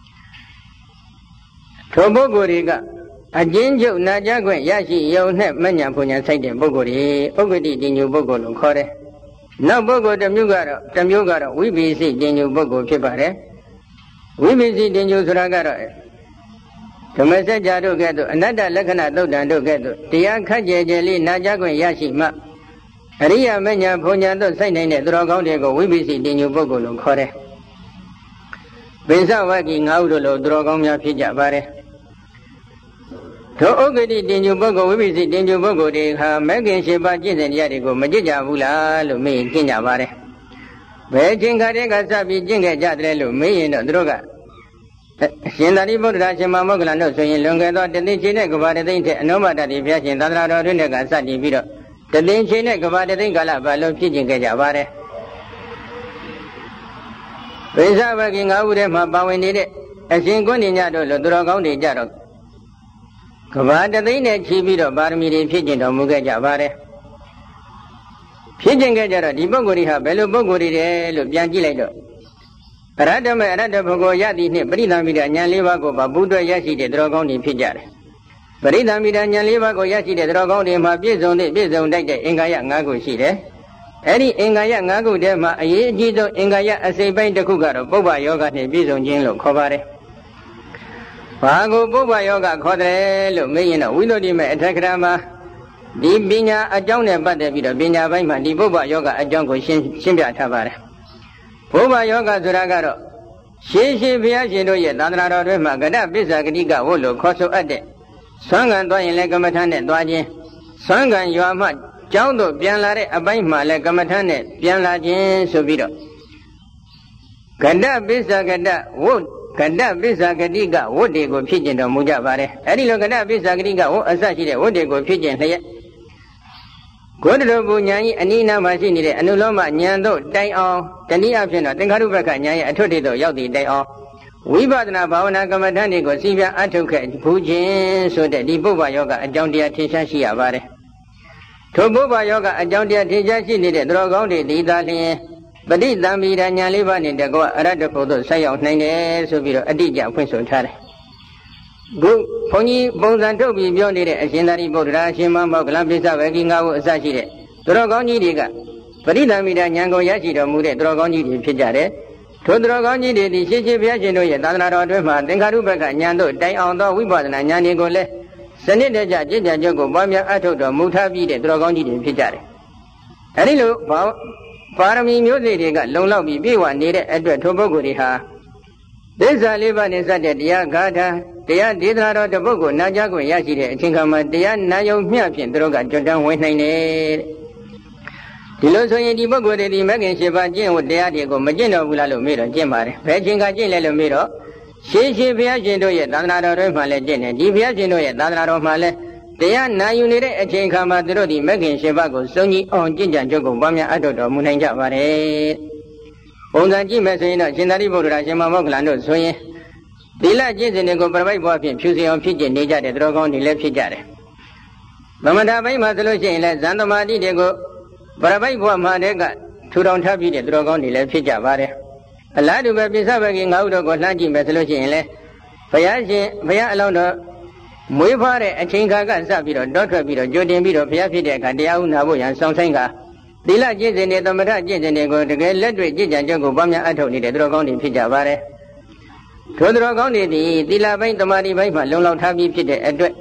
ထိုပုဂ္ဂိုလ်တွေကအကျဉ်းချုပ်နာကြားခွင့်ရရှိရုံနဲ့မညာပူညာဆိုင်တဲ့ပုဂ္ဂိုလ်တွေဥက္ကဋိတင်ညူပုဂ္ဂိုလ်လို့ခေါ်တယ်။နောက်ပုဂ္ဂိုလ်တစ်မျိုးကတော့ဝိပစ္စည်းတင်ညူပုဂ္ဂိုလ်ဖြစ်ပါတယ်။ဝိပစ္စည်းတင်ညူဆိုတာကတော့ဓမ္မစကြာတို့ကဲ့သို့အနတ္တလက္ခဏာသုတ်တံတို့ကဲ့သို့တရားခက်ကြဲကြဲလေးနာကြားခွင့်ရရှိမှအရိယာမညာပူညာတို့စိုက်နိုင်တဲ့သူတော်ကောင်းတွေကိုဝိပစ္စည်းတင်ညူပုဂ္ဂိုလ်လို့ခေါ်တယ်။ပိဿဝဂ္ဂီ9ဦးတို့လိုသူတော်ကောင်းများဖြစ်ကြပါတယ်။ထိုဥက္ကဋိတင်ညူပုဂ္ဂိုလ်ဝိပစ္စည်းတင်ညူပုဂ္ဂိုလ်တွေဟာမဂ္ဂင်၈ပါးကျင့်စဉ်တရားတွေကိုမကြည့်ကြဘူးလားလို့မေးရင်ကျင့်ကြပါတယ်။ဘယ်ချိန်ခါတည်းကစပြီးကျင့်ခဲ့ကြတယ်လို့မေးရင်တော့သူတို့ကအရှင်သာရိပုတ္တရာရှင်မောဂလန်တို့ဆိုရင်လွန်ခဲ့သောတသိန်းချိန်နဲ့ကဘာတသိန်းထက်အနုမတတိဘုရားရှင်သာသနာတော်တွင်ကစတည်ပြီးတော့တသိန်းချိန်နဲ့ကဘာတသိန်းကာလပတ်လုံးဖြစ်ကျင့်ခဲ့ကြပါတယ်။ပိဿဝဂ္ဂီ9ဦးထဲမှာပါဝင်နေတဲ့အရှင်ကွန်းညတို့လိုသူတော်ကောင်းတွေကြတော့ကဘာတသိန်းနဲ့ချီပြီးတော့ပါရမီတွေဖြစ်ကျင့်တော်မူခဲ့ကြပါတယ်ဖြစ်ကျင့်ခဲ့ကြတော့ဒီပုဂ္ဂိုလ်တွေဟာဘယ်လိုပုဂ္ဂိုလ်တွေလဲလို့ပြန်ကြည့်လိုက်တော့အရတ္တမေအရတ္တဘဂဝါယတိနှင့်ပရိသမိတဉာဏ်၄ပါးကိုပါဘုဒ္ဓရရှိတဲ့တော်ကောင်းတွေဖြစ်ကြတယ်ပရိသမိတဉာဏ်၄ပါးကိုရရှိတဲ့တော်ကောင်းတွေမှာပြည့်စုံတိုက်တဲ့အင်္ဂါရ၅ခုရှိတယ်အဲ့ဒီအင်္ဂါရ၅ခုထဲမှာအရေးအကြီးဆုံးအင်္ဂါရအစိပ်ပိုင်းတစ်ခုကတော့ပုဗ္ဗယောဂနဲ့ပြည့်စုံခြင်းလို့ခေါ်ပါတယ်ဘာကိုပုဗ္ဗယောဂခေါ်တယ်လို့မေးရင်တော့ဝိသုဒ္ဓိမေအထက်ကရာမှာဒီပညာအကြောင်းနဲ့ပတ်သက်ပြီးတော့ပညာပိုင်းမှာဒီပုဗ္ဗယောဂအကြောင်းကိုရှင်းပြထားပါတယ်ပုဗ္ဗယောဂဆိုတာကတော့ရှေးဘုရားရှင်တို့ရဲ့သာသနာတော်တွင်မှာကတ္တပစ္စာဂတိကဝတ်လို့ခေါ်ဆိုအပ်တဲ့ဆွမ်းခံသွားရင်လည်းကမ္မထမ်းနဲ့သွားခြင်းဆွမ်းခံရွာမှကျောင်းသို့ပြန်လာတဲ့အပိုင်းမှာလည်းကမ္မထမ်းနဲ့ပြန်လာခြင်းဆိုပြီးတော့ကတ္တပစ္စာဂတဝတ်ကတ္တပစ္စာဂတိကဝတ်တွေကိုဖြစ်ကျင်တော်မူကြပါတယ်အဲဒီလိုကတ္တပစ္စာဂတိကဝတ်အစရှိတဲ့ဝတ်တွေကိုဖြစ်ကျင်လျက်ကိုယ်တော်ဘုညာကြီးအနိနာမှာရှိနေတဲ့အနုလောမဉာဏ်တို့တိုင်အောင်တနည်းအားဖြင့်တော့သင်္ခါရုပ္ပကဉာဏ်ရဲ့အထွတ်ထိပ်သို့ရောက်သည့်တိုင်အောင်ဝိပဿနာဘာဝနာကမ္မဋ္ဌာန်းတွေကိုစီးပြအထုတ်ခဲ့ဘူးခြင်းဆိုတဲ့ဒီပုဗ္ဗယောဂအကြောင်းတရားထင်ရှားရှိရပါတယ်ထိုပုဗ္ဗယောဂအကြောင်းတရားထင်ရှားရှိနေတဲ့သူတော်ကောင်းတွေဒီသာလျှင်ပဋိသင်္ဗီဒဉာဏ်လေးပါးနဲ့တကွအရတ္တဖို့သို့ဆက်ရောက်နိုင်တယ်ဆိုပြီးတော့အတိအကျဖွင့်ဆိုထားတယ်ခုဘုန်းကြီးပုံစံထုတ်ပြီးပြောနေတဲ့အရှင်သာရိပုတ္တရာအရှင်မောဂလပိဿဝေကိငါဟုအစရှိတဲ့သူတော်ကောင်းကြီးတွေကပရိသမိတဉာဏ်ကိုရရှိတော်မူတဲ့သူတော်ကောင်းကြီးတွေဖြစ်ကြတယ်ထိုသူတော်ကောင်းကြီးတွေဒီရှင်းရှင်းဘုရားရှင်တို့ရဲ့သာသနာတော်အတွင်းမှာသင်္ခါရုပ္ပကဉာဏ်တို့တိုင်အောင်သောဝိပဿနာဉာဏ်တွေကိုလည်းစနစ်တကျကျင့်ကြံကြုတ်ကိုပွားများအထုတ်တော်မူထားပြီးတဲ့သူတော်ကောင်းကြီးတွေဖြစ်ကြတယ်အဲဒီလိုပါရမီမျိုးစေ့တွေကလုံလောက်ပြီးပြည့်ဝနေတဲ့အတွက်ထိုပုဂ္ဂိုလ်တွေဟာသစ္စာလေးပါးနဲ့စတဲ့တရားဂါထာတရားဒေသနာတော်တပုဒ်ကိုနာကြားခွင့်ရရှိတဲ့အချိန်ခါမှာတရားနာယုံမျှဖြင့်သူတို့ကကြွတန်းဝင်နိုင်တယ်ဒီလိုဆိုရင်ဒီပုဂ္ဂိုလ်တွေဒီမဂ္ဂင်၈ပါးကျင့်ဝတ်တရားတွေကိုမကျင့်တော့ဘူးလားလို့မေးတော့ကျင့်ပါတယ်ဘယ်ချိန်ကကျင့်လဲလို့မေးတော့ရှေးဘုရားရှင်တို့ရဲ့သာသနာတော်တွေမှာလည်းကျင့်တယ်ဒီဘုရားရှင်တို့ရဲ့သာသနာတော်မှာလည်းတရားနာယူနေတဲ့အချိန်ခါမှာသူတို့ဒီမဂ္ဂင်၈ပါးကိုစုံကြီးအောင်ကျင့်ကြံကြုတ်ကိုပွားများအထောက်တော်မူနိုင်ကြပါတယ်ပုံစံကြည့်မယ်ဆိုရင်တော့ရှင်သာရိပုတ္တရာရှင်မောဂလန်တို့ဆိုရင်သီလကျင့်စဉ်တွေကိုပြပိုက်ဘွားဖြင့်ဖြူစင်အောင်ဖြစ်ကျင့်နေကြတဲ့သူတော်ကောင်းတွေလည်းဖြစ်ကြတယ်သမထဘိုင်းမှာဆိုလို့ရှိရင်လည်းဇန်သမာတိတွေကိုပြပိုက်ဘွားမှာတဲ့ကထူထောင်ထားပြီးတဲ့သူတော်ကောင်းတွေလည်းဖြစ်ကြပါတယ်အလားတူပဲပိဿဝဂီငါးဥတော်ကိုလှမ်းကြည့်မယ်ဆိုလို့ရှိရင်လည်းဘုရားအလောင်းတော်မွေးဖွားတဲ့အချိန်ခါကစပြီးတော့တောထွက်ပြီးတော့ကြိုတင်ပြီးတော့ဘုရားဖြစ်တဲ့အခါတရားဥနာဖို့ရန်ဆောင်ဆိုင်ကသီလကျင့်စဉ်တွေသမထကျင့်စဉ်တွေကိုတကယ်လက်တွေ့ကျင့်ကြံကြုတ်ကိုပွားများအထောက်နေတဲ့သူတော်ကောင်းတွေဖြစ်ကြပါတယ်ထိုသူတော်ကောင်းတွေဒီသီလပိုင်းသမာဓိပိုင်းမှာလုံလောက်ထားပြီးဖြစ်တဲ့အတွက်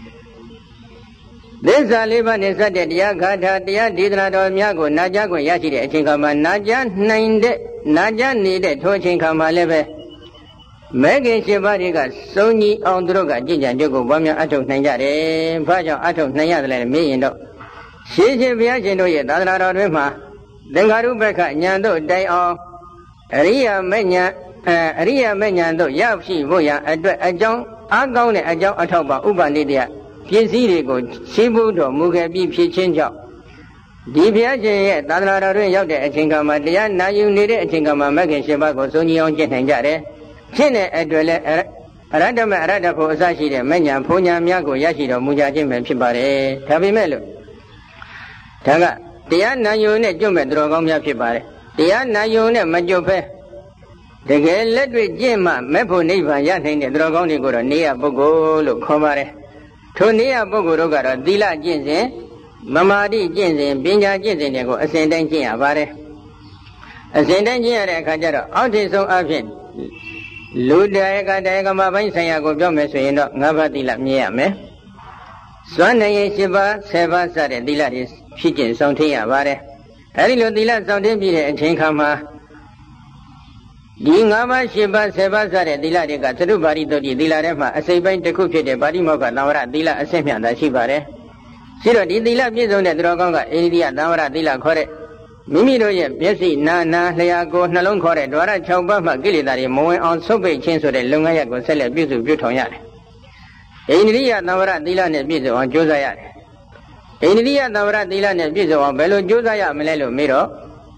သစ္စာလေးပါးနဲ့စတဲ့တရားဂါထာတရားဒေသနာတော်များကိုနာကြားခွင့်ရရှိတဲ့အချိန်ခါမှာနာကြားနေတဲ့ထိုအချိန်ခါမှာလည်းပဲမဲခင်၈ပါးတွေကစုံညီအောင်သူတို့ကကြင်ကြံကြုတ်ကိုပွားများအထောက်နိုင်ကြတယ်။ဘာကြောင့်အထောက်နိုင်ရတယ်လဲမေးရင်တော့ရှင်းရှင်းဘုရားရှင်တို့ရဲ့သာသနာတော်တွင်မှာသင်္ခါရုပ္ပကဉာဏ်တို့တိုင်အောင်အရိယာမဉဏ်တို့ရရှိဖို့ရန်အတွက်အကြောင်းအားကောင်းတဲ့အကြောင်းအထောက်ပါဥပနိတယပစ္စည်းတွေကိုရှင်းဖို့တော်မူခဲ့ပြီးဖြစ်ခြင်းကြောင့်ဒီဘုရားရှင်ရဲ့သာသနာတော်တွင်ရောက်တဲ့အချိန်ကမှတရားနာယူနေတဲ့အချိန်ကမှမဂ္ဂင်၈ပါးကိုစုံညီအောင်ကျင့်နိုင်ကြတယ်။ဖြစ်တဲ့အတွက်လည်းအရတ္တမအရတ္တဖို့အစရှိတဲ့မဉဏ်ဘုံညာများကိုရရှိတော်မူကြခြင်းပဲဖြစ်ပါတယ်။ဒါပေမဲ့လို့ဒါကတရားနာယူနဲ့ကြွမဲ့သူတော်ကောင်းများဖြစ်ပါတယ်။တရားနာယူနဲ့မကြွဖဲတကယ်လက်တွေ့ကျင့်မှမဲ့ဖို့နိဗ္ဗာန်ရနိုင်တဲ့သူတော်ကောင်းတွေကိုတော့နေရပုဂ္ဂိုလ်လို့ခေါ်ပါတယ်။ထိုနေရပုဂ္ဂိုလ်တို့ကတော့သီလကျင့်စဉ်မမာတိကျင့်စဉ်ပညာကျင့်စဉ်တွေကိုအစဉ်တိုင်းကျင့်ရပါတယ်။အစဉ်တိုင်းကျင့်ရတဲ့အခါကျတော့အောက်ထိပ်ဆုံးအဖြစ်လူတရားကမပိုင်းဆိုင်ရာကိုပြောမယ်ဆိုရင်တော့၅ပါးသီလမြင်ရမယ်။စွမ်းနိုင်ရင်၈ပါး10ပါးစတဲ့သီလတွေဖြစ်ကျင့်ဆောင်ထင်းရပါတယ်။အဲဒီလိုသီလဆောင်ထင်းပြီးတဲ့အချိန်ခါမှာဒီ၅ပါး၈ပါး10ပါးစတဲ့သီလတွေကသတုပါရိသုတ်တိသီလထဲမှာအစိပ်ပိုင်းတစ်ခုဖြစ်တဲ့ပါဠိမောက္ခသံဝရသီလအစစ်မြတ်တာရှိပါတယ်။ရှိတော့ဒီသီလပြည့်စုံတဲ့သူတော်ကောင်းကအိန္ဒိယသံဝရသီလခေါ်တဲ့မိမိတို့ရဲ့မျက်စိနာလျှာကိုယ်နှလုံးခေါ်တဲ့ဓဝရ6ပါးမှကိလေသာတွေမဝင်အောင်ဆုတ်ပိတ်ခြင်းဆိုတဲ့လုပ်ငန်းရပ်ကိုဆက်လက်ပြုထောင်ရတယ်။အိန္ဒိယသံဝရသီလနဲ့ပြည့်စုံအောင်ကြိုးစားရတယ်။အိန္ဒိယသံဝရသီလနဲ့ပြည့်စုံအောင်ဘယ်လိုကြိုးစားရမလဲလို့မေးတော့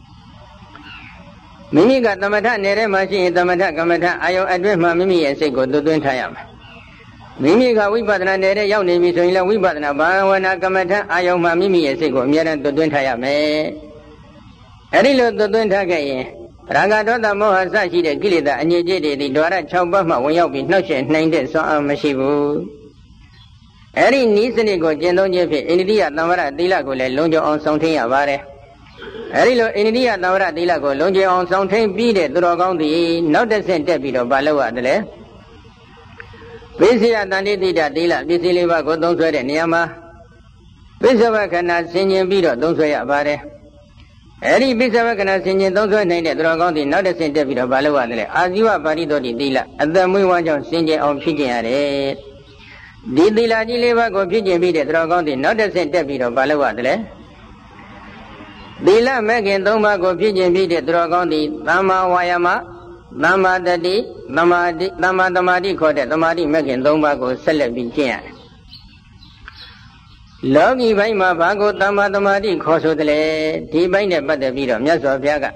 မိမိကသမထနယ်ထဲမှာရှိရင်သမထကမ္မထအာယုံအတွင်းမှာမိမိရဲ့စိတ်ကိုသွင်းထားရမယ်။မိမိကဝိပဿနာနယ်ထဲရောက်နေပြီဆိုရင်လည်းဝိပဿနာဘာဝနာကမ္မထအာယုံမှာမိမိရဲ့စိတ်ကိုအမြဲတမ်းသွင်းထားရမယ်။အဲဒီလိုသွင်းထားခဲ့ရင်ရာဂဒေါသမောဟစရှိတဲ့ကိလေသာအငြိအကျေးတွေဒီဓဝရ6ပါးမှဝင်ရောက်ပြီးနှောက်ယှက်နိုင်တဲ့စွမ်းအားမရှိဘူး။အဲဒီနည်းစနစ်ကိုကျင့်သုံးခြင်းဖြင့်အိန္ဒိယသံဝရသီလကိုလည်းလုံခြုံအောင်ဆောင်ထင်းရပါတယ်။အဲဒီလိုအိန္ဒိယသံဝရသီလကိုလုံခြုံအောင်ဆောင်ထင်းပြီးတဲ့သူတော်ကောင်းသည်နောက်တစ်ဆင့်တက်ပြီးတော့မလုပ်ရတယ်လေ။ပိစိယတန်တိတိတသီလပစ္စည်းလေးပါးကိုသုံးဆွဲတဲ့နေရာမှာပိဿဝခဏဆင်ញင်ပြီးတော့သုံးဆွဲရပါတယ်။အဲဒီပိဿဝခဏဆင်ញင်သုံးဆွဲနိုင်တဲ့သူတော်ကောင်းသည်နောက်တစ်ဆင့်တက်ပြီးတော့မလုပ်ရတယ်လေ။အာဇီဝပါရိသောတိသီလအသက်မွေးဝမ်းကြောင့်ဆင်ញင်အောင်ဖြစ်ကျင်ရတယ်။ဒီသီလကြီးလေးပါးကိုဖြစ်ကျင်ပြီးတဲ့သူတော်ကောင်းသည်နောက်တစ်ဆင့်တက်ပြီးတော့မလုပ်ရတယ်လေ။သီလမဲ့ခင်၃ပါးကိုဖြစ်ကျင်ပြီးတဲ့သူတော်ကောင်းသည်သမ္မာဝါယာမသမ္မာတတိသမ္မာသမာဓိခေါ်တဲ့သမာဓိမဲ့ခင်၃ပါးကိုဆက်လက်ပြီးကျင့်ရတယ်။ Logi by my bago tamadamadi kosodle, Tibine but the video, Miaso Viaga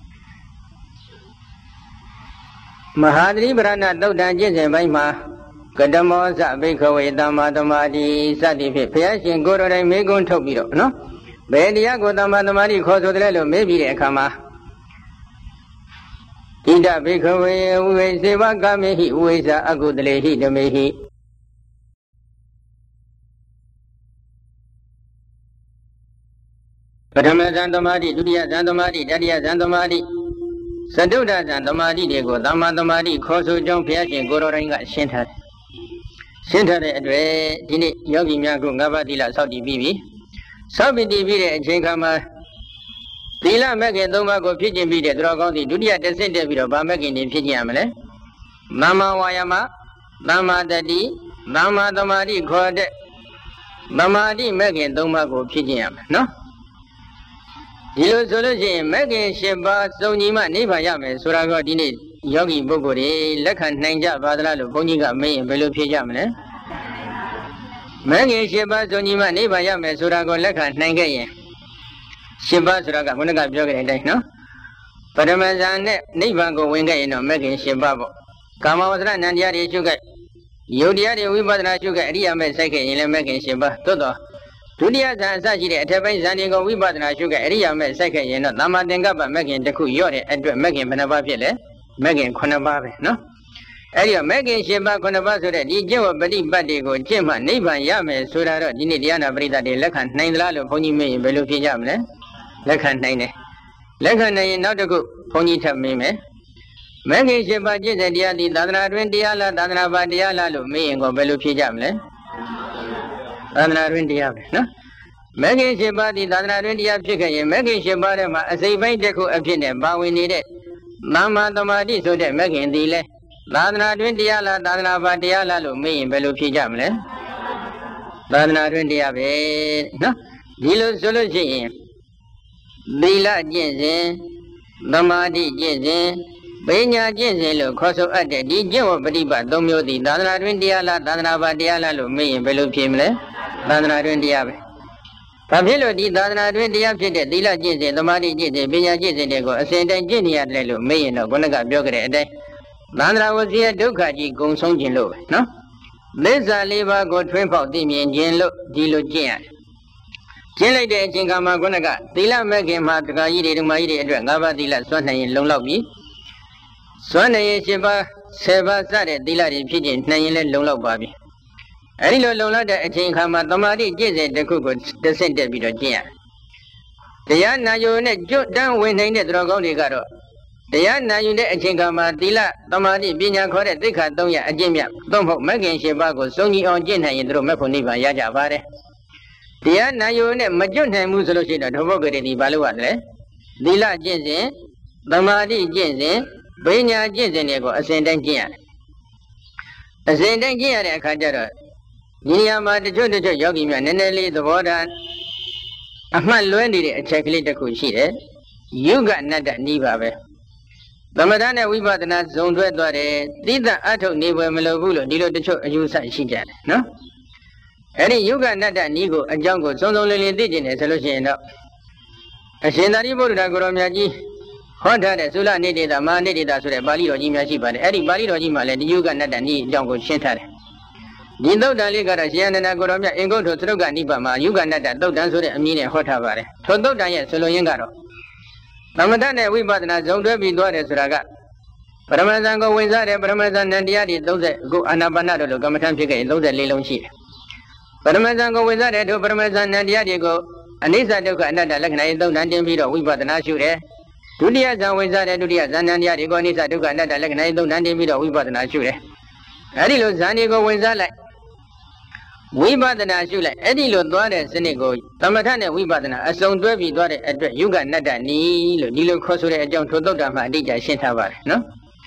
Mahadri Brana Dodan and by ma Kadamosa Bikaway Damadamadi Sadi Piasin Goro and Megon Tobiro, no? Bediago Damadamadi kosodle, maybe a kama. Ida Bikaway, who is the Wagami, who is a good lady, the Mehi. Padama Zandomadi, Dudia Zandomadi, Dadia Zandomadi, Saduda Zandomadi, they go, Damadamadi, Koso John Piachi, Gororinga, Shinta. Shinta address, Dini, Yogi Miago, Gavadilla, Saudi Bibi, Sabi Divide, Jinkama, Dila Megan Domago, Pigeon Video, Dragoni, Dudia, the Sente Video, Bamakin in Pigiamale, Mama Wayama, Mama Daddy, Mama Damadi, Gode, Mamadi, Megan Domago, Pigiam, no? Dilo solution, Megan Sheba, Sonima, Nivayame, Surago Dini, Yogi Bogori, Lakan Nanja, Badala, Boniga, May, and Belu Pijamane. Megan Sheba, Sonima, Nivayame, Surago, Lakan Nangaye. Sheba Suraga, Monaga Jogan, no? Padamazan, Nivango Winga, Megan Shebabo. Kamawatra, Nandiari Sugar. Yodiari, Wibadra Sugar, Riame, second, Megan Sheba, Todo. Tudia Saji, a Taban Zanigo, we bought a sugar area, second, you know, Namadenga, Megan the Ku Yore, and Megan Panabavile, Megan Konababe, no? Area Megan Sheba Konabazo, the Joe Badi Badigo, Jima, Neva Yame, Sura, Dinidiana Brida de Lekan, 9 Lalo, Pony May, Beluki Jamne, Lekan 9. Lekan, not a good pony tap me. Megan Sheba Jizia, the Dana Vendiala, Dana Badiala, me and go Beluki Jamne. Dana Vendia, no? Megan Sheba, the Dana Vendia chicken, Megan Sheba, as a by deco opinion, but we need it. Mama Domadi, so that Megan Dile, Dana Vendiala, Dana Badiala, me and Beluki Jamne. Dana Vendia, no? Dilo solution. Bila Jensen, Domadi Jensen, Benya Jensen, Coso at the DJ of Badiba, Domio, the Dana Vendiala, Dana Badiala, me and Beluki. Dana Vendia. Pavilo di Dana Vendia, Dila Jizzy, the Madi Jizzy, Benya Jizzy, go, a Saint Engineer Lelu, me and Gonaga Biogra day. Dana was here, Dukaji, Gong Song Jinlo, no? This a liver go twin out Dimi and Jinlo, Dilo Jian. Jilly de Jingama Gonaga, Dila Megam Matka, Maidi, Gava Dila, Swana in Longlobi. Swana Shiba, Seva Sade, Dila in Pigeon, Nayan Longlo Bobby. Any Lola de Jinkama, Domadi, Jizzy, the Cook, the Saint David of Gia. The Yana Yunet jut down when they net Dragoni Garo. The Yana Yunet Jinkama, Dila, Domadi, Binya Kore, Dika, Donya, Jimia, Domho, Megan Shibago, Sony on Jinha in Dromeponiva, Yajavare. The Yana Yunet Majunta Musolosi, Hovogari, Baluadre. Dila Jizzy, Domadi Jizzy, Binya Jizzy, a Saint Gia. A Saint Gia, a Kajara. Niyama the Jojo Yogi Man, Nelly the water. A man learned it a checklet the Kushi, you got not that Nibabe. The Madana we bought the nuts zone where did the Ato Niba Melobulo, Dilo the Cho, you said she got, no? Any you got not that Nigo, a jungle, so only indigenous solution. A Shenaribo Dagoromiaji, Honda, Sula needed a man needed us with a Bali or Jimashi, but Eddie Bali or Jima, and you got not that need jungle shelter. Dindo Dali got a Sian and Agoromia and go to Truga Nipama, you got that dog dance with a million hot avare. Todo Diet, Solo Yangaro. Ramadana, we bought an Zondo Vidores Raga. Paramazango Wizard, Paramazan and Diadi, those that go Anabanado, Gamatan Pica, those that Lilon sheep. Paramazango Wizard, Paramazan and Diadi go, and Nisa Duka and Lakana, those Nandian Vito, we bought an Ashure. Dudia Wizard, Dudia, Zandia, go Nisa Duka and Lakana, those Nandian Vito, we bought an Ashure. Adilo Zanigo Wizard. We bought the Nashula, Edilo Dware, Senego, Tamatana, we bought a song to be Dware address. You got not that knee, Dilo Cosure, John Todogama, Dija Shentavar, no?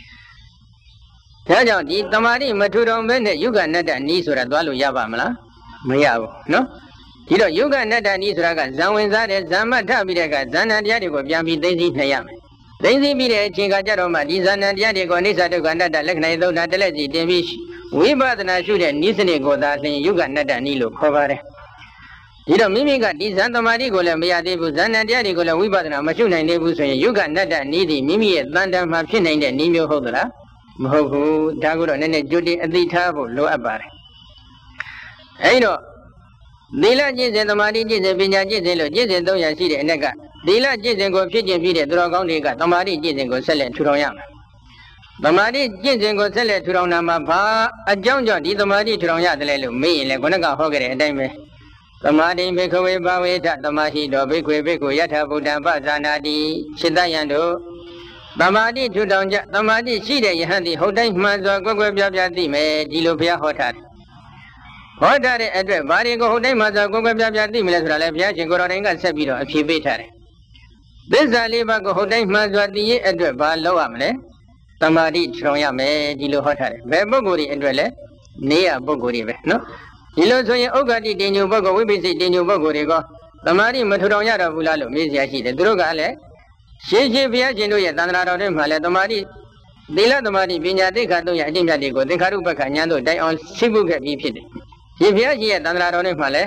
Tell you, the Tamari, Maturo Bene, you got not that knees or a Dwalu Yabamla, Mayabo, no? You got not that knees, Raga, Zawinzade, Zamata Bidega, Zana Diadigo, Yami, Daisy Nayam. Daisy Bide, Chingajaroma, Dizana Diadigo, Nisa to Ganda, Lekna, Nataleji, Devish. We bought the Nashu and Nisani go that you got not a Nilo cover. ဒီတော့မိမိကဒီဇန်သမာဓိကိုလည်းမရသေးဘူးဇန်နတရားတွေကိုလည်းဝိပဿနာမရှိနိုင်သေးဘူးဆိုရင်ယုဂနတ္တနည်းသည်မိမိရဲ့တန်တမှာဖြစ်နိုင်တဲ့နည်းမျိုးဟုတ်သလားမဟုတ်ဘူးဒါကိုတော့နည်းနည်းကြိုတင်အသိထားဖို့လိုအပ်ပါတယ်အဲဒီတော့သီလကျင့်စဉ်သမာဓိကျင့်စဉ်ပညာကျင့်စဉ်လို့ကျင့်စဉ်300ရှိတဲ့အ ਨੇ ကသီလကျင့်စဉ်ကိုဖြစ်ခြင်းပြီးတဲ့သူတော်ကောင်းတွေကသမာဓိကျင့်စဉ်ကိုဆက်လက်ထူထောင်ရမယ်သမာဓိကျင့်စဉ်ကိုဆက်လက်ထူထောင်တာမှာဘာအကြောင်းကြောင့်ဒီသမာဓိထူထောင်ရတယ်လဲလို့မေးရင်လည်းခုနကဟောခဲ့တဲ့အတိုင်းပဲသမာဓိဘေခဝေဘာဝေထသမာဟိတောဘေခွေဘေကိုယထာဗုဒ္ဓံပဇာနာတိစိတ္တယံတို့သမာဓိထူထောင်ကြသမာဓိရှိတဲ့ယဟန်သည်ဟုတ်တိုင်းမှန်စွာကွက်ကွက်ပြားပြားသိမယ်ဒီလိုဘုရားဟောထားတယ်ဟောထားတဲ့အတွက်ဘာတွေကိုဟုတ်တိုင်းမှန်စွာကွက်ကွက်ပြားပြားသိမလဲဆိုတာလည်းဘုရားရှင်ကိုယ်တော်တိုင်ကဆက်ပြီးတော့အဖြေပေးထားတယ်သစ္စာလေးပါးကိုဟုတ်တိုင်းမှန်စွာသိရဲ့အတွက်ဘာလုပ်ရမလဲသမာဓိထူထောင်ရမယ်ဒီလိုဟောထားတယ်ဘယ်ပုဂ္ဂိုလ်တွေအတွက်လဲနေရပုဂ္ဂိုလ်တွေပဲနော်ဒီလိုဆိုရင်ဥက္ကဋ္ဌတင်ညုပုဂ္ဂိုလ်ဝိပိစိတ်တင်ညုပုဂ္ဂိုလ်တွေကသမာဓိမထူထောင်ရတော့ဘူးလားလို့မေးစရာရှိတယ်သူတို့ကလည်းရှင်းရှင်းဘုရားရှင်တို့ရဲ့သန္တာတော်တွေမှာလည်းသမာဓိသီလသမာဓိပညာသိက္ခာတို့ရဲ့အကျင့်မြတ်တွေကိုသင်္ခါရုပ္ပခဉာဏ်တို့တိုင်အောင်ရှိဖို့ခဲ့ပြီးဖြစ်တယ်ဒီဘုရားရှင်ရဲ့သန္တာတော်တွေမှာလည်း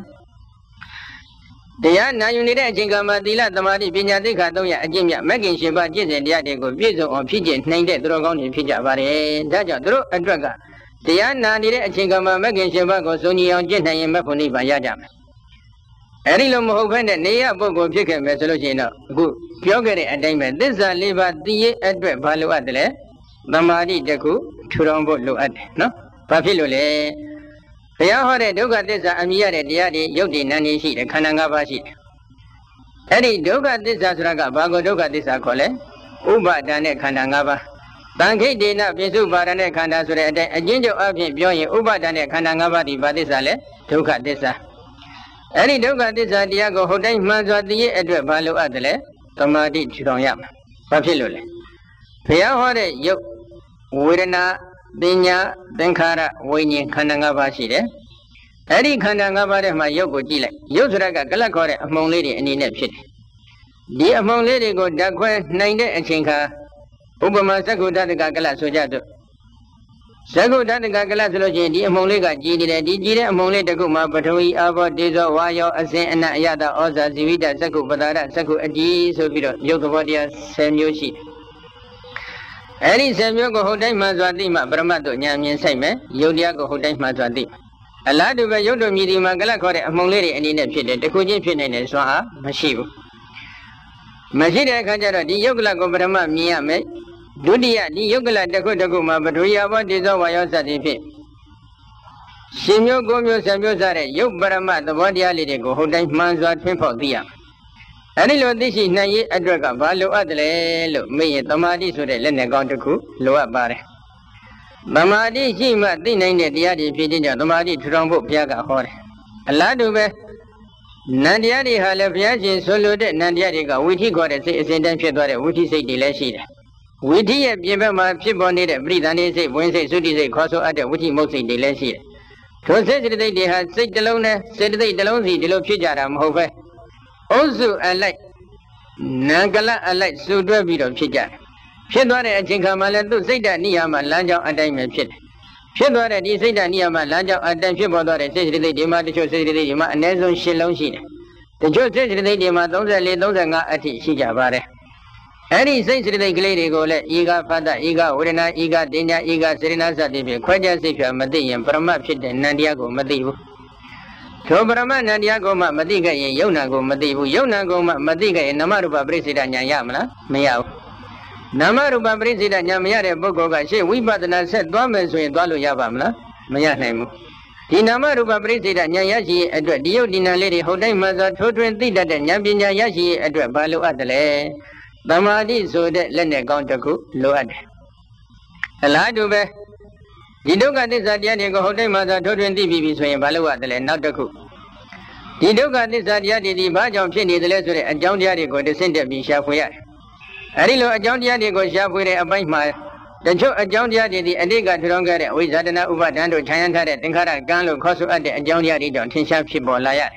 တရားနာယူနေတဲ့အချိန်ကမှသီလသမာဓိပညာသိက္ခာတို့ရဲ့အကျင့်မြတ်မဂ္ဂင်ရှင်ပါကျင့်စဉ်တရားတွေကိုပြည့်စုံအောင်ဖြစ်ကျင့်နိုင်တဲ့သူတော်ကောင်းတွေဖြစ်ကြပါတယ်ဒါကြောင့်သူတို့အတွက်ကတရားနာနေတဲ့အချိန်ကမှမဂ္ဂင်ရှင်ပါကိုစုံညီအောင်ကျင့်နိုင်ရင်မဖို့နိဗ္ဗာန်ရကြမယ်အဲဒီလိုမဟုတ်ဘဲနဲ့နေရပုဂ္ဂိုလ်ဖြစ်ခဲ့မယ်ဆိုလို့ရှိရင်တော့အခုပြောခဲ့တဲ့အတိုင်းပဲသစ္စာ၄ပါးသိရဲ့အတွက်ဘာလိုအပ်တယ်လဲသမာဓိတစ်ခုထူထောင်ဖို့လိုအပ်တယ်နော်ဘာဖြစ်လို့လဲဘုရားဟောတဲ့ဒုက္ခသစ္စာအမြင်ရတဲ့တရားတွေယုတ်တိနန္ဒီရှိတယ်ခန္ဓာ၅ပါးရှိတယ်အဲ့ဒီဒုက္ခသစ္စာဆိုတာကဘာကိုဒုက္ခသစ္စာခေါ်လဲဥပါဒဏ်နဲ့ခန္ဓာ၅ပါးတန်ခိတ်ဒေနပိစုပါဒနဲ့ခန္ဓာဆိုတဲ့အတိုင်းအကျဉ်းချုပ်အဖြစ်ပြောရင်ဥပါဒဏ်နဲ့ခန္ဓာ၅ပါးဒီဘာသစ္စာလဲဒုက္ခသစ္စာအဲ့ဒီဒုက္ခသစ္စာတရားကိုဟုတ်တိုင်းမှန်စွာသိရဲ့အတွက်ဘာလို့အပ်တယ်လဲသမာဓိထူထောင်ရမှာဘာဖြစ်လို့လဲဘုရားဟောတဲ့ယုတ်ဝေဒနာပညာသင်္ခါရဝိညာဉ်ခန္ဓာ၅ပါးရှိတယ်အဲ့ဒီခန္ဓာ၅ပါးထဲမှာယုတ်ကိုကြည့်လိုက်ယုတ်ဆိုတာကကလတ်ခေါ်တဲ့အမှုံလေးတွေအနေနဲ့ဖြစ်တယ်ဒီအမှုံလေးတွေကိုဓာတ်ခွဲနိုင်တဲ့အချိန်ခါဥပမာသက္ကုတ္တကကလတ်ဆိုကြတော့သက္ကုတ္တကကလတ်ဆိုလို့ရှိရင်ဒီအမှုံလေးကကြည်နေတယ်ဒီကြည်တဲ့အမှုံလေးတစ်ခုမှာပထဝီအာဘောတေဇောဝါယောအစဉ်အနအယတဩဇာဇီဝိတသက္ကုပတာရသက္ကုအတ္တိဆိုပြီးတော့ယုတ်သဘောတရား10မျိုးရှိတယ်အဲ့ဒီ10မျိုးကိုဟုတ်တိုင်းမှစွာသိမှပရမတ်တို့ဉာဏ်မြင်ဆိုင်မယ်ယုတ်တရားကိုဟုတ်တိုင်းမှစွာသိအလားတူပဲယုတ်တို့မြည်ဒီမှာကလတ်ခေါ်တဲ့အမှုံလေးတွေအနေနဲ့ဖြစ်တယ်တခုချင်းဖြစ်နိုင်တယ်စွမ်းအားမရှိဘူးမရှိတဲ့အခါကျတော့ဒီယုတ်ကလတ်ကိုပထမမြင်ရမယ်ဒုတိယဒီယုတ်ကလတစ်ခုတစ်ခုမှာပထဝီအဘောတေဇောဝါယောစသည်ဖြင့်ရှင်မျိုးကိုမျိုးဆံမျိုးစတဲ့ယုတ်ပရမတ်သဘောတရားလေးတွေကိုဟုတ်တိုင်းမှန်စွာထွန်းဖောက်သိရမယ်။အဲဒီလိုသိရှိနိုင်ရေးအတွက်ကဘာလိုအပ်တယ်လဲလို့မေးရင်သမာဓိဆိုတဲ့လက်နက်ကောင်းတစ်ခုလိုအပ်ပါတယ်။သမာဓိရှိမှသိနိုင်တဲ့တရားတွေဖြစ်ခြင်းကြောင့်သမာဓိထူထောင်ဖို့ဘုရားကဟောတယ်။အလားတူပဲနန္တရားတွေဟာလည်းဘုရားရှင်ဆိုလိုတဲ့နန္တရားတွေကဝိထိခေါ်တဲ့စိတ်အစဉ်တိုင်းဖြစ်သွားတဲ့ဝိထိစိတ်တွေလည်းရှိတယ်ဝိထိရဲ့ပြင်ဘက်မှာဖြစ်ပေါ်နေတဲ့ပရိသန္တိစိတ်ဝင်စိတ်သုတိစိတ်ခေါ်ဆိုအပ်တဲ့ဝိထိမုတ်စိတ်တွေလည်းရှိတယ်ထိုစိတ်စိတ်တွေဟာစိတ်တစ်လုံးနဲ့စိတ်တစ်လုံးစီဒီလိုဖြစ်ကြတာမဟုတ်ပဲအုပ်စုအလိုက်နံကလအလိုက်စုတွဲပြီးတော့ဖြစ်ကြတယ်ဖြစ်သွားတဲ့အချိန်ခါမှာလည်းသူစိတ်ဓာတ်နိယာမလမ်းကြောင်းအတိုင်းပဲဖြစ်တယ်ဖြစ်သွားတဲ့ဒီစိတ်ဓာတ်နိယာမလမ်းကြောင်းအတိုင်းဖြစ်ပေါ်သွားတဲ့စိတ်စိတ်တွေမှာတချို့စိတ်စိတ်တွေမှာအနည်းဆုံး10လုံးရှိတယ်တချို့စိတ်စိတ်တွေမှာ34 35အထိရှိကြပါတယ်အဲ့ဒီစိတ်စိတ်ကလေးတွေကိုလည်းဤကဖတ်တဤကဝေဒနာဤကတင်ညာဤကစေရနာစသည်ဖြင့်ခွဲခြားစိတ်ဖြာမသိရင်ပရမတ်ဖြစ်တဲ့နန္တရားကိုမသိဘူးထိုပရမတ်နန္တရားကိုမှမသိခဲ့ရင်ယုံနာကိုမသိဘူးယုံနာကိုမှမသိခဲ့ရင်နာမရူပပရိစ္ဆေဒဉာဏ်ရမလားမရဘူးနာမရူပပရိစ္ဆေဒဉာဏ်မရတဲ့ပုဂ္ဂိုလ်ကရှေ့ဝိပဿနာဆက်သွားမယ်ဆိုရင်သွားလို့ရပါမလားမရနိုင်ဘူးဒီနာမရူပပရိစ္ဆေဒဉာဏ်ရရှိရဲ့အတွက်ဒီယုတ်ဒီနာလေးတွေဟုတ်တိုင်းမှသာထိုးထွင်းသိတတ်တဲ့ဉာဏ်ပညာရရှိရဲ့အတွက်ဘာလို့အပ်တယ်လဲသမာဓိဆိုတဲ့လက်နဲ့ကောင်းတစ်ခုလိုအပ်တယ်အလားတူပဲဒီဒုက္ခသစ္စာတရားတွေကိုဟုတ်တိုင်းမှသာထိုးထွင်းသိပြီဆိုရင်ဘာလို့ရတယ်လဲနောက်တစ်ခုဒီဒုက္ခသစ္စာတရားတွေဒီဘာကြောင့်ဖြစ်နေတယ်လဲဆိုတဲ့အကြောင်းတရားတွေကိုတစ်ဆင့်တက်ပြီးရှာဖွေရတယ်အဲဒီလိုအကြောင်းတရားတွေကိုရှာဖွေတဲ့အပိုင်းမှာတချို့အကြောင်းတရားတွေဒီအတိတ်ကထူထောင်ခဲ့တဲ့ဝိဇာတနာဥပါဒံတို့ခြံရမ်းထားတဲ့သင်္ခါရကံလို့ခေါ်ဆိုအပ်တဲ့အကြောင်းတရားတွေကြောင့်ထင်ရှားဖြစ်ပေါ်လာရတယ်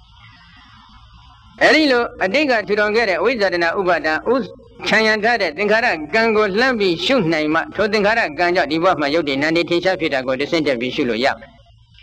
အဲဒီလိုအတိတ်ကထူထောင်ခဲ့တဲ့ဝိဇာတနာဥပါဒံခြံရမ်းထားတဲ့သင်္ခါရကံကိုလှမ်းပြီးရှုနိုင်မှထိုသင်္ခါရကံကြောင့်ဒီဘဝမှာယုတ်တိနန္ဒီထင်ရှားဖြစ်တာကိုတစ်ဆင့်တက်ပြီးရှုလို့ရမယ်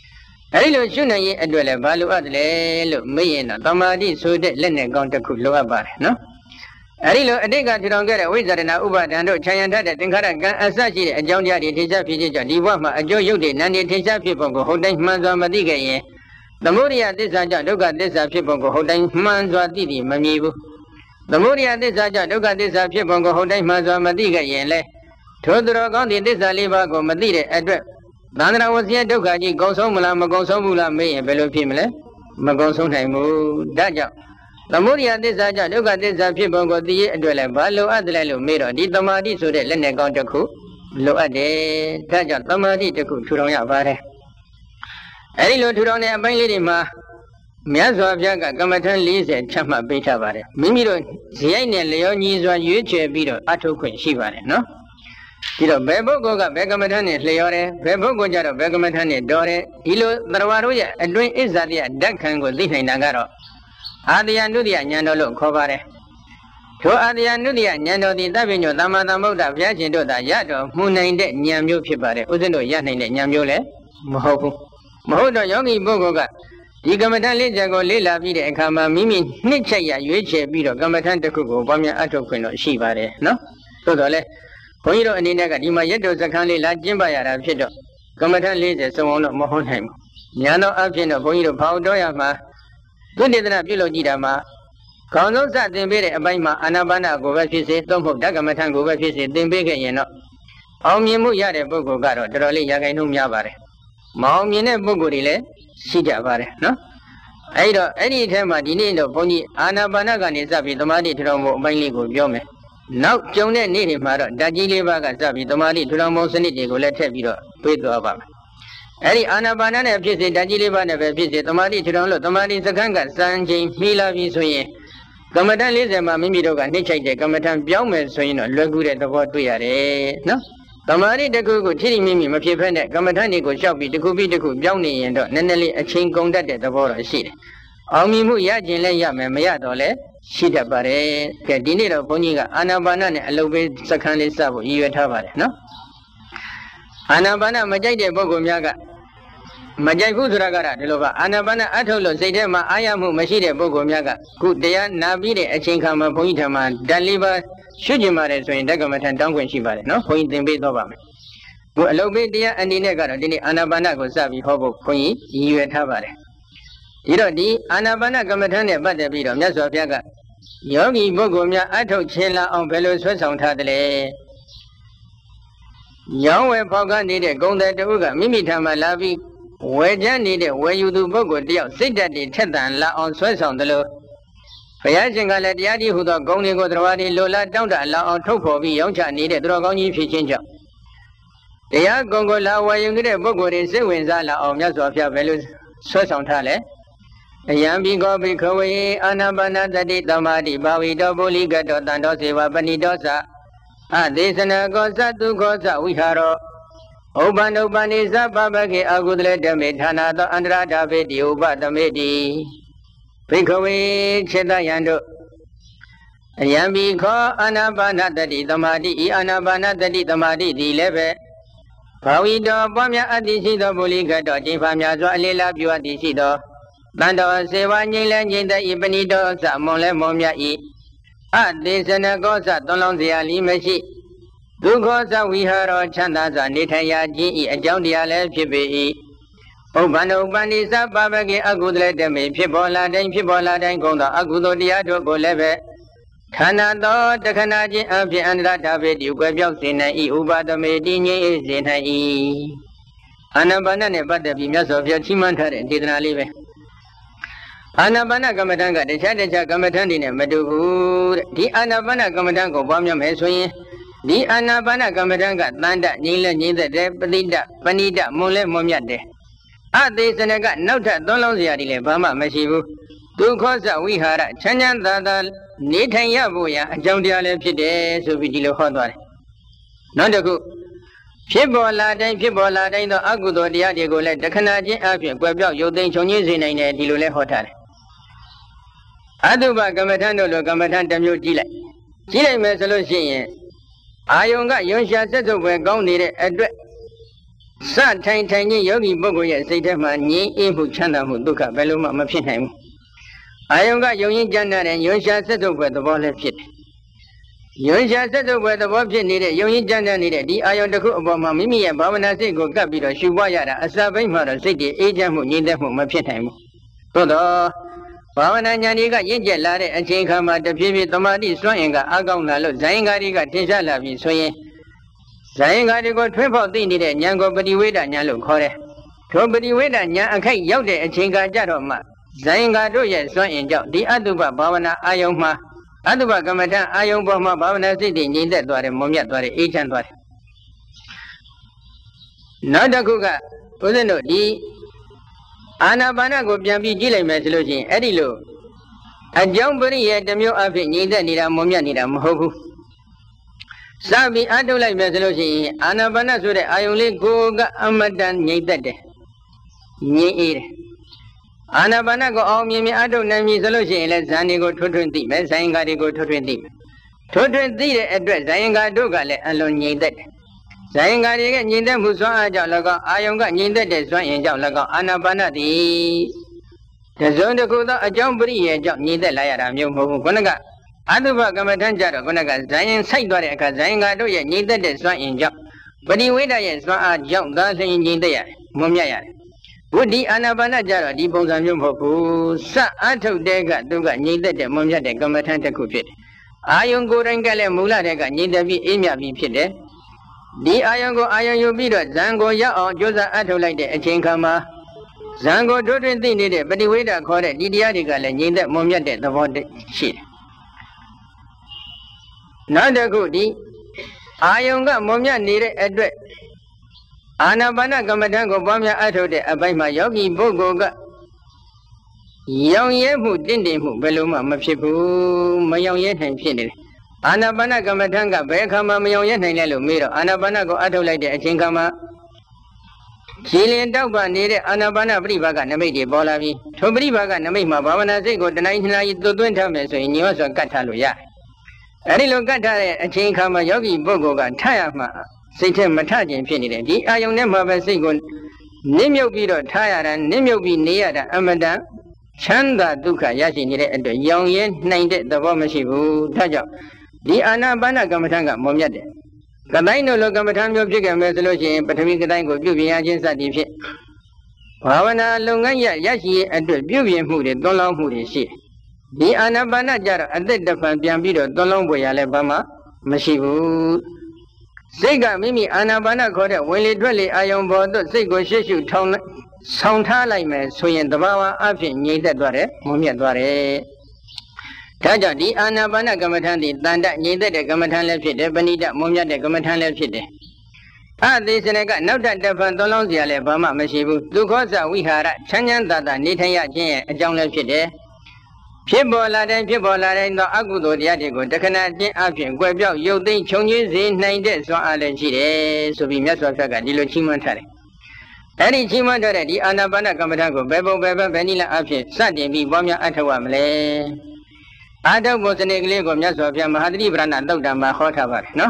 အဲ့လိုရှုနိုင်ရဲ့အတွက်လည်းဘာလိုအပ်တယ်လို့မေးရင်တော့တမာတိဆိုတဲ့လက်နဲ့ကောင်းတစ်ခုလိုအပ်ပါတယ်နော်အဲ့ဒီလိုအတိတ်ကထူထောင်ခဲ့တဲ့ဝိဇ္ဇာရဏဥပါဒံတို့ခြံရံထတဲ့သင်္ခါရကံအစရှိတဲ့အကြောင်းတရားတွေထင်ရှားဖြစ်ကြောင့်ဒီဘဝမှာအကျိုးရုပ်တွေနာမ်တွေထင်ရှားဖြစ်ပုံကိုဟုတ်တိုင်းမှန်စွာမသိခဲ့ရင်သမုဒိယသစ္စာကြောင့်ဒုက္ခသစ္စာဖြစ်ပုံကိုဟုတ်တိုင်းမှန်စွာသိသည်မမြည်ဘူးသမုဒိယသစ္စာကြောင့်ဒုက္ခသစ္စာဖြစ်ပုံကိုဟုတ်တိုင်းမှန်စွာမသိခဲ့ရင်လေထိုသူတော်ကောင်းသည့်သစ္စာလေးပါးကိုမသိတဲ့အတွက်သန္တရာဝဆင်းဒုက္ခကြီးကုန်ဆုံးမလားမကုန်ဆုံးဘူးလားမေးရင်ဘယ်လိုဖြစ်မလဲမကုန်ဆုံးနိုင်ဘူးဒါကြောင့်သမုဒိယသစ္စာကြောင့်ဒုက္ခသစ္စာဖြစ်ပုံကိုသိရအတွက်လည်းဘာလိုအပ်တယ်လို့မေးတော့ဒီတမာတိဆိုတဲ့လက်နဲ့ကောင်းတစ်ခုလိုအပ်တယ်ဒါကြောင့်တမာတိတစ်ခုထူထောင်ရပါတယ်အဲဒီလိုထူထောင်တဲ့အပိုင်းလေးတွေမှာမြတ်စွာဘုရားကကမ္မထံ40ချမှတ်ပေးထားပါတယ်မိမိတို့ဇယိုက်နဲ့လျောညီစွာရွေးချယ်ပြီးတော့အထုတ်ခွင့်ရှိပါတယ်နော်ဒီတော့ဘယ်ပုဂ္ဂိုလ်ကဘယ်ကမ္မထံနဲ့လျောတယ်ဘယ်ပုဂ္ဂိုလ်ကြတော့ဘယ်ကမ္မထံနဲ့တော်တယ်ဒီလိုသရဝါတို့ရဲ့အတွင်းအစ္ဆာတိယဓာတ်ခံကိုသိနိုင်တာကတော့အာတယနုတ္တိယဉာဏ်တော်လို့ခေါ်ပါတယ်ထိုအာတယနုတ္တိယဉာဏ်တော်သည်တပ္ပညောသမ္မာသမ္ဗုဒ္ဓဘုရားရှင်တို့သာရတော်မူနိုင်တဲ့ဉာဏ်မျိုးဖြစ်ပါတယ်ဥစဉ်တို့ရနိုင်တဲ့ဉာဏ်မျိုးလည်းမဟုတ်ဘူးမဟုတ်တော့ယောဂီပုဂ္ဂိုလ်ကဒီကမ္မထံလေးချက်ကိုလေ့လာပြီးတဲ့အခါမှာမိမိနှစ်ချက်ရရွေးချယ်ပြီးတော့ကမ္မထံတစ်ခုကိုပွားများအထောက်ခွင့်တော့ရှိပါတယ်နော်သို့တော်လည်းဘုန်းကြီးတို့အနေနဲ့ကဒီမှာရက်တော်စခန်းလေးလာကျင်းပရတာဖြစ်တော့ကမ္မထံ40စုံအောင်တော့မဟုတ်နိုင်ဘူးညာတော့အဖြစ်တော့ဘုန်းကြီးတို့ဖောက်တော်ရမှာသုတေသနပြုလုပ်ကြည့်တာမှာခေါင်းဆုံးစတင်ပေးတဲ့အပိုင်းမှာအာနာပါနကိုပဲဖြစ်စေသို့မဟုတ်ဓကမ္မထံကိုပဲဖြစ်စေသင်ပေးခဲ့ရင်တော့အောင်မြင်မှုရတဲ့ပုဂ္ဂိုလ်ကတော့တော်တော်လေးရာဂိုင်နှုန်းများပါတယ်မအောင်မြင်တဲ့ပုဂ္ဂိုလ်တွေလည်းရှိကြပါတယ်နော်အဲ့တော့အဲ့ဒီအထက်မှာဒီနေ့တော့ဘုန်းကြီးအာနာပါနကနေစပြီးသမာဓိထူထောင်မှုအပိုင်းလေးကိုပြောမယ်နောက်ကြုံတဲ့နေ့တွေမှာတော့ဓာတ်ကြီးလေးပါးကစပြီးသမာဓိထူထောင်မှုစနစ်တွေကိုလည်းထည့်ပြီးတော့တွေးသွားပါမယ်အဲ့ဒီအာနာပါနနဲ့ဖြစ်စေဓာတ်ကြီးလေးပါးနဲ့ပဲဖြစ်စေသမာဓိထူထောင်လို့သမာဓိစခန်းကစံချိန်မှီလာပြီဆိုရင်ကမ္မထံ40မှာမိမိတို့ကနှိမ့်ချိုက်တဲ့ကမ္မထံပြောင်းမယ်ဆိုရင်တော့လွယ်ကူတဲ့သဘောတွေ့ရတယ်နော်သမာဓိတစ်ခုကိုထိထိမိမိမဖြစ်ဖက်နဲ့ကမ္မထံတွေကိုရှောက်ပြီးတစ်ခုပြီးတစ်ခုပြောင်းနေရင်တော့နည်းနည်းလေးအချိန်ကုန်တတ်တဲ့သဘောတော့ရှိတယ်အောင်မြင်မှုရခြင်းလည်းရမယ်မရတော့လည်းရှိတတ်ပါတယ်ကဲဒီနေ့တော့ဘုန်းကြီးကအာနာပါနနဲ့အလုပ်ပေးစခန်းလေးစဖို့ရည်ရွယ်ထားပါတယ်နော်အာနာပါနမကြိုက်တဲ့ပုဂ္ဂိုလ်များကမကြိုက်ဘူးဆိုတာကဒီလိုပါအာနာပါနအထုတ်လို့စိတ်ထဲမှာအာရမှုမရှိတဲ့ပုဂ္ဂိုလ်များကခုတရားနာပြီးတဲ့အချိန်ခါမှာဘုန်းကြီးထံမှာဓာတ်လေးပါရှုကျင်ပါတယ်ဆိုရင်ဓကမထံတောင်းခွင့်ရှိပါတယ်နော်ဘုန်းကြီးသင်ပေးတော့ပါမယ်ခုအလုပ်ပေးတရားအနေနဲ့ကတော့ဒီနေ့အာနာပါနကိုစပြီးဟောဖို့ဘုန်းကြီးရည်ရွယ်ထားပါတယ်ဒီတော့ဒီအာနာပါနကမ္မထံနဲ့ပတ်သက်ပြီးတော့မြတ်စွာဘုရားကယောဂီပုဂ္ဂိုလ်များအထုတ်ခြင်းလာအောင်ဘယ်လိုဆွဲဆောင်ထားသလဲရောင်းဝယ်ဖောက်ကားနေတဲ့ဂုံတဲ့တဦးကမိမိထံမှာလာပြီးဝယ်ချမ်းနေတဲ့ဝယ်ယူသူပုဂ္ဂိုလ်တယောက်စိတ်ဓာတ်တွေထက်သန်လာအောင်ဆွဲဆောင်တယ်လို့ဘုရားရှင်ကလည်းတရားကြီးဟူသောဂုံတွေကိုတရားတွေလိုလားတောင်းတလာအောင်ထုတ်ဖော်ပြီးရောင်းချနေတဲ့သူတော်ကောင်းကြီးဖြစ်ခြင်းကြောင့်တရားဂုံကိုလာဝယ်ယူတဲ့ပုဂ္ဂိုလ်တွေစိတ်ဝင်စားလာအောင်မြတ်စွာဘုရားဘယ်လိုဆွဲဆောင်ထားလဲအယံဘိကောဘိခဝေအာနာပါနသတိသမာဓိဘာဝိတောပုလိကတောတန်တော်စေဝပဏိတောသအသေသနာကောသတုခောသဝိဟာရောဥပ္ပန္နုပ္ပန္နိသဗ္ဗဗကေအကုသလေဓမေဌာနာသောအန္တရာဓာပေတိဥပသမေတိဘိခဝေခြေတယံတို့အယံဘိခောအာနာပါနသတိသမာဓိဤအာနာပါနသတိသမာဓိသည်လည်းပဲဘာဝိတောပွားများအတ္တိရှိသောပုလိကတောကျင့်ဖာများစွာအလေးလားပြုအပ်သည်ရှိသောတန်တော်စေဝငြိမ့်လဲငြိမ့်တဲ့ဤပဏိတောသမွန်လဲမွန်မြတ်ဤအသေစနကောသသွန်လောင်းเสียလီမရှိဒုက္ခသဝိဟာရောချမ်းသာစွာနေထိုင်ရခြင်းဤအကြောင်းတရားလည်းဖြစ်ပေ၏ဥပ္ပန္နုပ္ပန္နိသဗ္ဗဗကေအကုသလေတမေဖြစ်ပေါ်လာတိုင်းကုန်သောအကုသိုလ်တရားတို့ကိုလည်းပဲဌာနသောတခဏချင်းအဖြစ်အန္တရာဓာပေတိကွယ်ပြောက်စေနိုင်၏ဥပသမေတိငြိမ့်စေနိုင်၏အာနာပါနနဲ့ပတ်သက်ပြီးမြတ်စွာဘုရားချီးမွမ်းထားတဲ့ဒေသနာလေးပဲအာနာပါနကမ္မထံကတခြားကမ္မထံတွေနဲ့မတူဘူးတဲ့ဒီအာနာပါနကမ္မထံကိုပွားများမယ်ဆိုရင်ဒီအာနာပါနကမ္မထံကတန်တငြိမ့်လဲငြိမ့်တဲ့ပတိတပဏိတမွန်လဲမွန်မြတ်တယ်အသေးစနကနောက်ထပ်သုံးလုံးစရာတွေလည်းဘာမှမရှိဘူးဒုက္ခသဝိဟာရချမ်းချမ်းသာသာနေထိုင်ရဖို့ရအကြောင်းတရားလည်းဖြစ်တယ်ဆိုပြီးဒီလိုဟောသွားတယ်နောက်တစ်ခုဖြစ်ပေါ်လာတိုင်းသောအကုသိုလ်တရားတွေကိုလည်းတခဏချင်းအဖြစ်ကွယ်ပြောက်ရုပ်သိမ်းချုပ်ငြိမ်းစေနိုင်တယ်ဒီလိုလည်းဟောထားတယ်အတုပကမ္မထံတို့လိုကမ္မထံတစ်မျိုးကြည့်လိုက်မယ်ဆိုလို့ရှိရင်အာယုံကယွန်ရှာဆက်စုပ်ပဲကောင်းနေတဲ့အတွက် Sa Tain Tiny Yogi Bogoya Zeta Ni Ibu Chanda Muduka Beluma Mapinham. Ayonga Yoyin Jana and Yonsha settled where the ball left it. Yonsha settled where the ball needed, Yoyin Jana needed, the Ayon the Obama Mimi and Bavana Sego Gabito, Shubaya, a Sabin Mother City, Agent who need them Mapinham. Todo Bavana Yaniga Yinja Lade and Chinkama, the Pibi Tomadi Swanga, Agona, Zangariga, Tisha Soye. Zangari got 12 needed, Yango Badiweda, Yalu Kore. Tobadi Weda, Yankai Yode, and Chinga Jaroma. Zanga Doya, so in Job, the Aduba Bavana Ayoma, Aduba Gamata, Ayoma Bavana City, in that Dore, Momia Dore, each and Dore. Nadakuga, Udano, the Anabana go Biambi Gile Mesluji, Edilo. A Jamburi at the Mu Afi, neither Nida Momia Nida Mohu. Sabi Adula Mesluji, Anabana Sude, I only go Amadan Nidade. Ni Anabana go all me, I don't know me solution, let Zani go to 20, Zangari go to 20. 220 address, Zanga Dugale, alone ye that. Zangari and Yinda Musa Jalaga, Ayonga Yinda de Swan in Jalaga, Anabana the zone of Kuda, a Jambri, a job neither Layara, Yomu Gunaga. Aduba Gamatanjara Gunaga, Zayan Saidoreka, Zanga Doya, neither de Swan in job. But he wait a Swan jump, dancing in Yinda, Mumia. Would the Anabana Jara, the Bozam Hopu, Sa Ato Dega, Duga, neither the Mumia de Gamatanta Kupit. Ayongo Rangale Mula Dega, neither be Emia be Pide. The Ayongo Ayon Yubido, Zango Ya or Josa Ato like the Chinkama. Zango Dodin needed, but the waiter called it Didiadical and neither Mumia de the water sheet. Nada goody Ayonga Mumia needed address. Anabana Gamadango Bamia Ato de Abaima Yogi Bogoga Young Yehu Dindimu Beluma Mapipu Mayong Yet and Pinny Anabana Gamatanga Bekama Mayong Yet and Yellow Miro Anabana go Ato like the Chinkama Chilean Dauba needed Anabana Brivaga Namedi Bolavi to Brivaga Namima Bavana Zigo the 19 to 20 minutes in Yosa Cataluya Arilo Gata and Chinkama Yogi Bogoga Tayama Satan Matajin Pinny, the Ayon Nema Single Nimyo Bido Tayar and Nimyo be near the Amada Chanda Duka Yashi and the young yen named the Womashibu Taja. The Anabana Gamatanga Momiade. Gabaino Logamatan of Jigam resolution, but we could go to the agents at the pit. Pavana Longaya Yashi and the Bubian Hooded, Dolong Hooded she. The Anabana Jar and the Biambido, Dolong Boy Alabama, Mashibu. Sega Mimi Anabana got a willy dwelly iron board, Sego Shishu Town Soundha like me, so in the Bawa Afin, neither Dware, Mumia Dware. Taja di Anabana Gamatandi, Danda, neither the Gamatan left it, Benita, Mumia the Gamatan left it. Ah, this and I got no that the Pandolonzia Alabama, Mashibu, Dukosa, we had Chanyan Dada, Nitaya, a John left it. Pibola and no Agudo Diadigo, the Canadian Apian, Guabio, you think Chonyu in 9 days, so I'll so be Messofaga, Dilo Chimantari. Any Chimantari, the Anabana Gamatago, Bebo, Vanilla Apian, Sunday be Bomia Atawamle. Ada was an egg of Mesofia Mahadri Brana, Dogda Mahotava, no?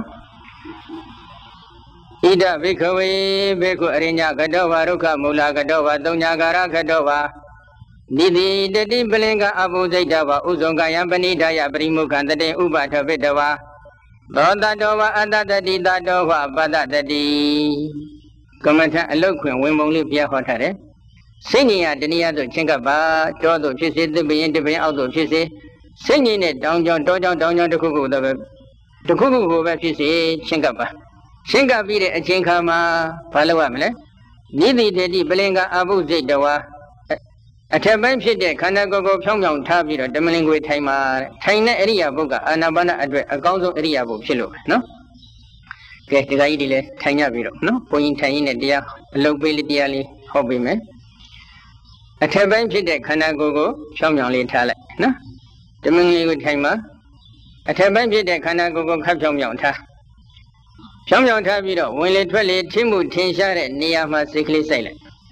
Ida Vikoe, Beko Arena, Gadova, Ruka, Mula, Gadova, Donya Gara, Gadova. Didi, the Belenga Abu Zaydava, Uzonga Yambani Daya Brimukan, the day Uba Tavidava. Doda Dova, Ada Dida Dova, Bada Dadi. Commenta eloquent, when only Pia Hotare. Singing at the near to Chinkaba, Jodo Chisi, the being to be out of Chisi. Singing it down John Dojan to Kuku, the Kuku over Chisi, Chinkaba. Chinkabi and Chinkama, Palawamle. Didi, the Belenga Abu Zaydawa. A Taban Pide, Kanago, Pyongyang Tabi, the Malingue Taima, China area boga, Anabana address, a Gonzo area book, no? Get the idea, Tanya Viro, no? Point Tain and Dia, locality ali, hobby man. A Taban Pide, Kanago, Pyongyang Tale, no? The Malingue Taima. A Taban Pide, Kanago, Kapyongyang Ta. Pyongyang Tabido, when literally Timu Tinsha, Niama sickly silent.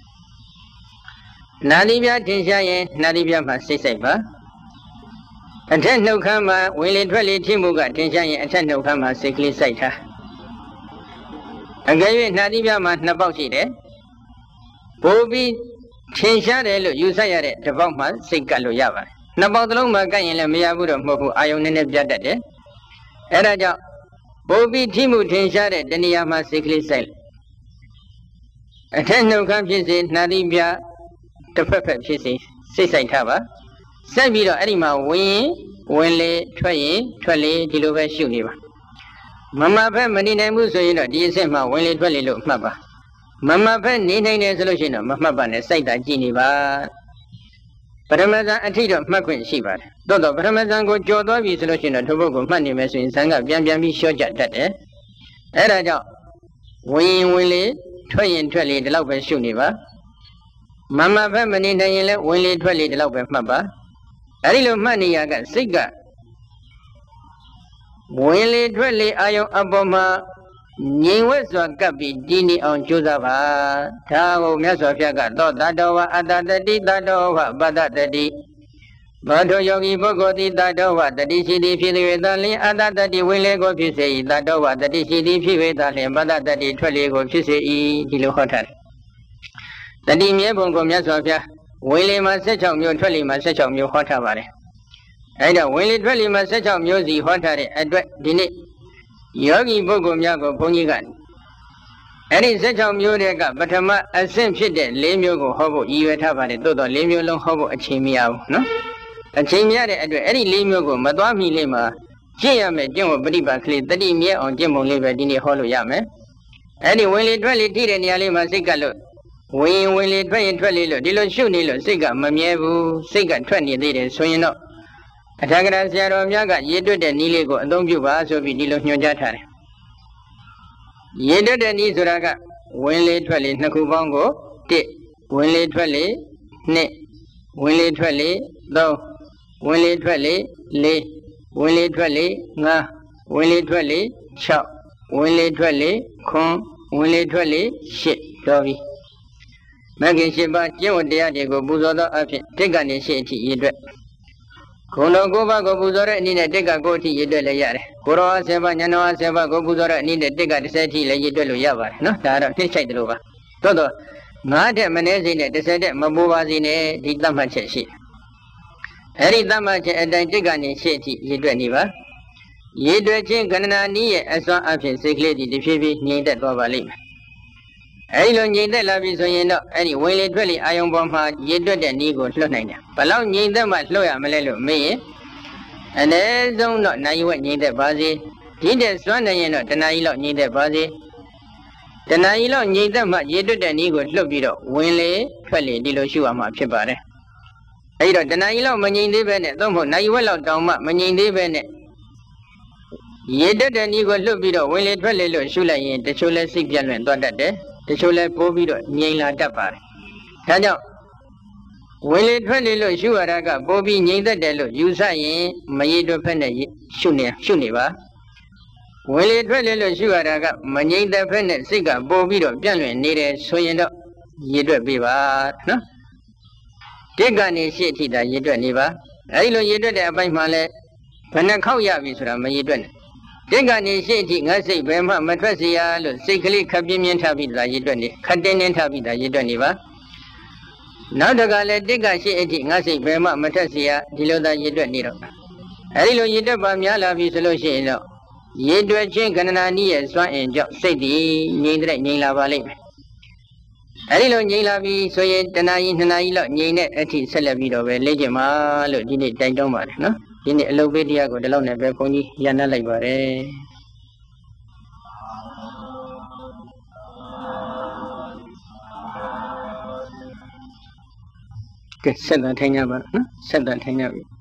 Nadibia Tinsha, Nadibia Masisaba. Attend no kama, will literally Timuga, Tinsha, attend no kama, sickly saita. Again, Nadia Matnabauti, Bobby Chinsha, you say it, the Bogman, Sikalo Yava. Nabadlo Magayan and Miabudo Moku, Ion and Jadade. Eraja Bobby Timu Chinsha, Deniama Sikli Sail. Attend no countries in Nadia, the perfect cheesy, Sisai Tava. Sabiro Anima, Winley, Twelly, Dilova Shuniva. Mamma Pen Manina Musoina, DSM, Winley Twelly look Maba. Mamma Pen Nina solution of Mamaban, Saita Giniva. Paramaza Antito, Maquin Shiva. Dodo Paramazan go Jodovi solution of Tobogo Money Messin Sanga, Biambi Shoja that. Eraja Winley, Twelly, the Love Shuniva. Mamma Pen Manina, Winley Twelly, the Love Maba. Arilo money I got cigar. Winley Twelly, Ayo Aboma, Niwas or Gabi, Dini on Josava, Tao Mesofiaga, Dadawa, Adadi, Dadova, Badadi, Bado Yogi Bogoti, Dadova, the DCD Filadali, Adadi, Winley go Pise, Dadova, the DCD Filadali, Badadi, Twelly go Pise, Dilo Hotel. The Dimia Bongo Mesofia. Willie must set out your trolley, must set out your hot hour. Either Willie trolley must set out music hot hour at dinner. Yogi Bogo Yago Ponigan. And it's set out music, but a same shit that Lemio hobo, you at have a dodo, Lemio long hobo, a chimia, no? A chimia at any Lemio, Madame Lema, Jame, Jimo Briba, the Dimia on Jimo Liver Dini Holo Yame. Any Willie trolley did any Alima Sigalo. We will it very twelve, Dilo Shunilo, Siga, Mamievu, Siga 20 days, so you know. Atagana Zero Yaga, ye do the Niligo, don't you pass of Dilo Nujata. Ye do the Nizuraga, will it twelve, Nakubongo, Tit, will it twelve, Ne, will it twelve, though, will it twelve, Le, will it twelve, Na, will it twelve, Chop, will it twelve, Con, will it twelve, Shit, Dobby. Magin Shiba, Joe Diago Buzoda, Tegani Sheti, Yidre. Kono Goba go Buzora, need a Tega go to Yidele. Koro Seba, Yanoa Seba go Buzora, need a Tega Seti, Yidelu Yava. No, Tara, Tisha Drova. Todo, Mate Manezine, the Sede, Mabuazine, the Damachi. Eri Damachi and the Tegani Sheti, Yidreniva. Yidre Ganana Nia, as one of his sick lady, the Phoebe, needed Bobalim. I don't need the love is any Willie Dwelly, Iron Bomb, Yedra and Ego Slonina. Palau need them at Loya Malelo, me. And there's not now you need the body. Did the Swan and the Nailo need the body? The Nailo need them at Yedra and Ego Slobido, Willie, Twelly, Dilo Shuama Pibare. I don't the Nailo Manin de Bennett, don't know you will out down Manin de Bennett. Yedra and Ego Slobido, Willie Twelly, Shula, the Shula Sick Gentleman, that day. The Chola Bobido, Nila Dapar. Tanya Will it really look Shuaraga, Bobby neither Delo, Usain, Mayedo Pena, Shuniva? Will it really look Shuaraga, Maneda Pena, Siga, Bobido, Janwin, needed Soyendo, Yedra Biva, no? Tegani City, the Yedra Niva. I know Yedra by Male, Panakauya Visra, Mayedran. Tegani City, I say, Bema, Matrasia, sickly Cabinian Tabida Yedrani, Caden Tabida Yedraniva. Now the Gala Dega City, I say, Bema, Matrasia, Diloda Yedraniro. Hello, Yedra Bamiala Visoloshino. Yedra Ganani, Swan and Job City, Nidra Nila Valley. Hello, Nilavi, Soyet, Tanai, Nina, Eti Celebido, Legima, Lodini, Didoma, no? In a low video, go alone and Beponi, Yana Libare. Said that hang up, said that hang up.